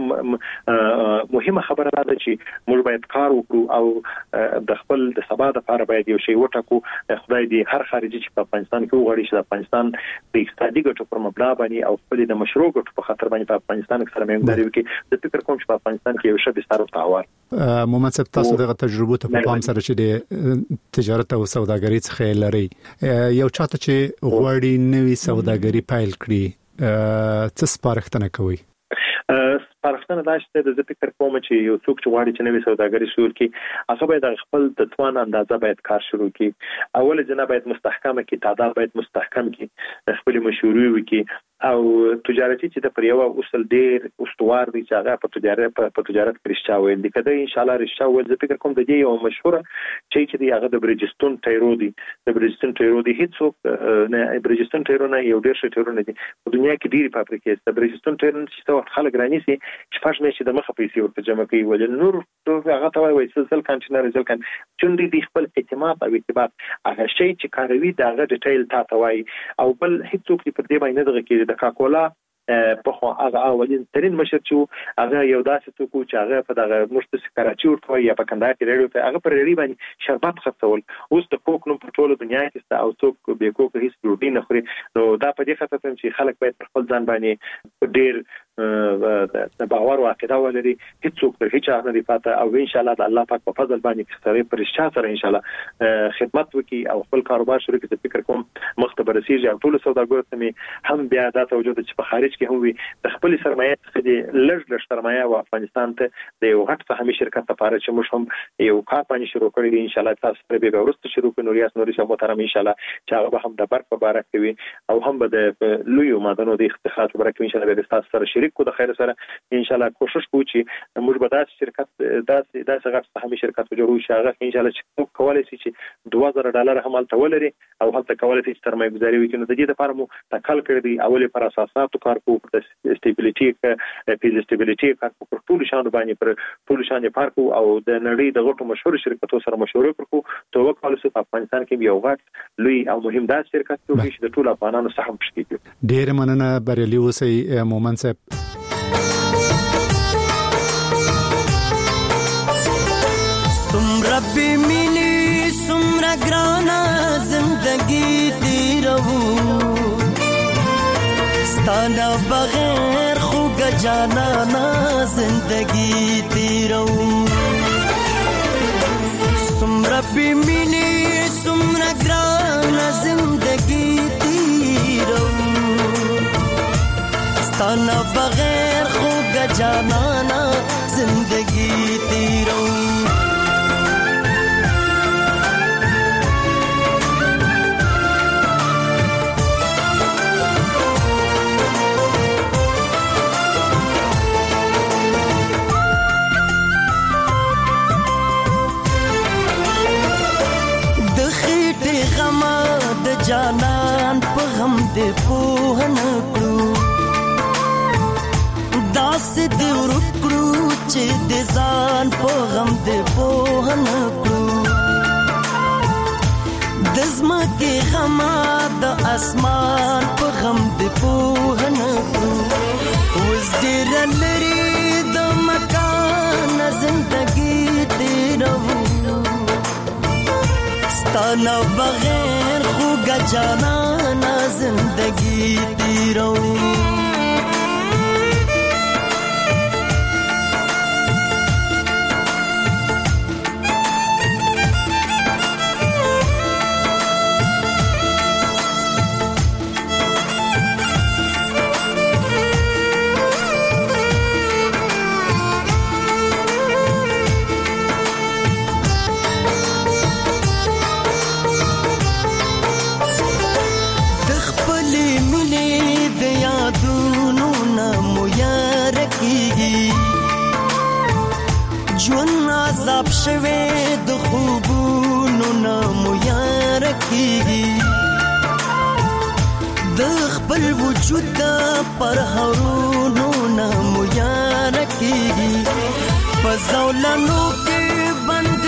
مهمه خبره ده چې موږ باید کار وکړو او د خپل د سبا لپاره باید یو شی وټاکو. خدای دې هر خارجي چې په افغانستان کې وغواړي چې د افغانستان د اقتصادي ګټو پر مبنا باندې او خپل د مشروع ګټو په خاطر باندې په افغانستان کې سرمایه‌ګذاري وکړي. د فکر کوم چې په افغانستان کې یو شه بستر تاوار محمد صاحب تاسو دغه تجربه ته په پام سره چې د تجارت او سوداګرۍ څخه لري یو چاته چې غواړي نوې سوداګري پایل کړي څه سپارښتنه کوي؟ سپارښتنه دا چې د فکر کوم چې یو څوک چې غواړي چې نوې سوداګري شروع کړي هغه باید خپل د توان اندازه باید کار شروع کړي. اول جنا باید مستحکمه کړي، تعداد باید مستحکم کړي، خپل مشورې وکړي او تجارتي چې د پریوا اصل ډیر استوار دي چې هغه په تجارت کې رښتیا ویل دي. کله ان شاء الله رښتیا ویل زه فکر کوم د دې یو مشهور چې دی هغه د برجستون ټایرو دی. د برجستون ټایرو دی هیڅ نه برجستون ټایرو نه یو ډیر ښه ټایرو نه دي په دنیا کې ډیر فابریکې د برجستون ټایرو چې څو خلک راني سي شپږ میاشتې د مخه پیسې ورته جمع کوي ول نور هغه ته وایي سلسله کانټینر ځل چوندې د خپل اعتماد او اعتبار هغه شی چې کاروي دغه ډیټیل تا وایي او بل هیڅوک په دې باندې دغه کې د کاکولا په خو هغه اولین ترين مشر چې هغه یو داسې څوک چې هغه په دغه مشت کراچي ورته یا په کندهار کې لري ته هغه پر لري باندې شربت خرڅول اوس د کوک نوم په ټوله دنیا کې او څوک به کوک هیڅ ډوډۍ نه خوري. نو دا په دې خاطر چې خلک باید خپل ځان باندې ډیر د باور او عقیده ولري هیڅوک پر هیڅ نه دی پاته او ان شاء الله د الله پاک په فضل باندې سره پرشته سره ان شاء الله خدمت وکي او خپل کاروبار شروع کړي. فکر کوم مختبر رسیږي او ټول سوداګر ته هم بیا د توجه چې په خارج کې هم وي د خپل سرمایه څخه د لږ سرمایه او افغانستان ته د یو غټ سهامي شرکت لپاره چې موږ هم یو کار باندې شروع کړی دی ان شاء الله تاسو به به ورسته شروع کړو ریاست نوري صاحب محترم ان شاء الله چې هغه هم د برق په باره کوي او هم د لویو معدنو د استخراج لپاره کوي ان شاء الله به تاسو سره شریک کو د خیر سره ان شاء الله کوشش کوو چې موږ به داسې شرکت داسې غټ سهامي شرکت جوړو چې هغه ان شاء الله چې کولای شي چې $2000 هم تل ولري او هلته کولای شي سرمایه گذاري وکړي. نو د دې لپاره مو تکل کړی دی اولې پر اساساتو کار کوو د استابیلیټي کار کوو پر ټول شان باندې پر ټول شان پارکو او د نړۍ د غټو مشهور شرکتونو سره مشورې وکړو ته وکړو چې په افغانستان کې یو غټ لوی او مهم داسې شرکت جوړ شي د ټول افغانانو سهم پښتي. ډیر مننه بریالي اوسئ مومن صاحب. ربي ميني سمرا گرانا زندگی تیرو ستانا بغیر خوگ جانانا زندگی تیرو ربي ميني سمرا گرانا زندگی تیرو ستانا بغیر خوگ جانانا زندگی تیرو ځان په غم دې پوه نه کړو داسې دې ورکړو چې دې ځان په غم دې پوه نه کړو د ځمکې غما د اسمان په غم دې پوه نه کړو اوس ډېر لري د مکان زندګي تیروو ستانه بغیر خوږه جانانه زندګي تیروو عذاب شوه د خوبونو نامو یار کیږي د خپل وجود پر هرونو نامو یار کیږي په زولانو کې بند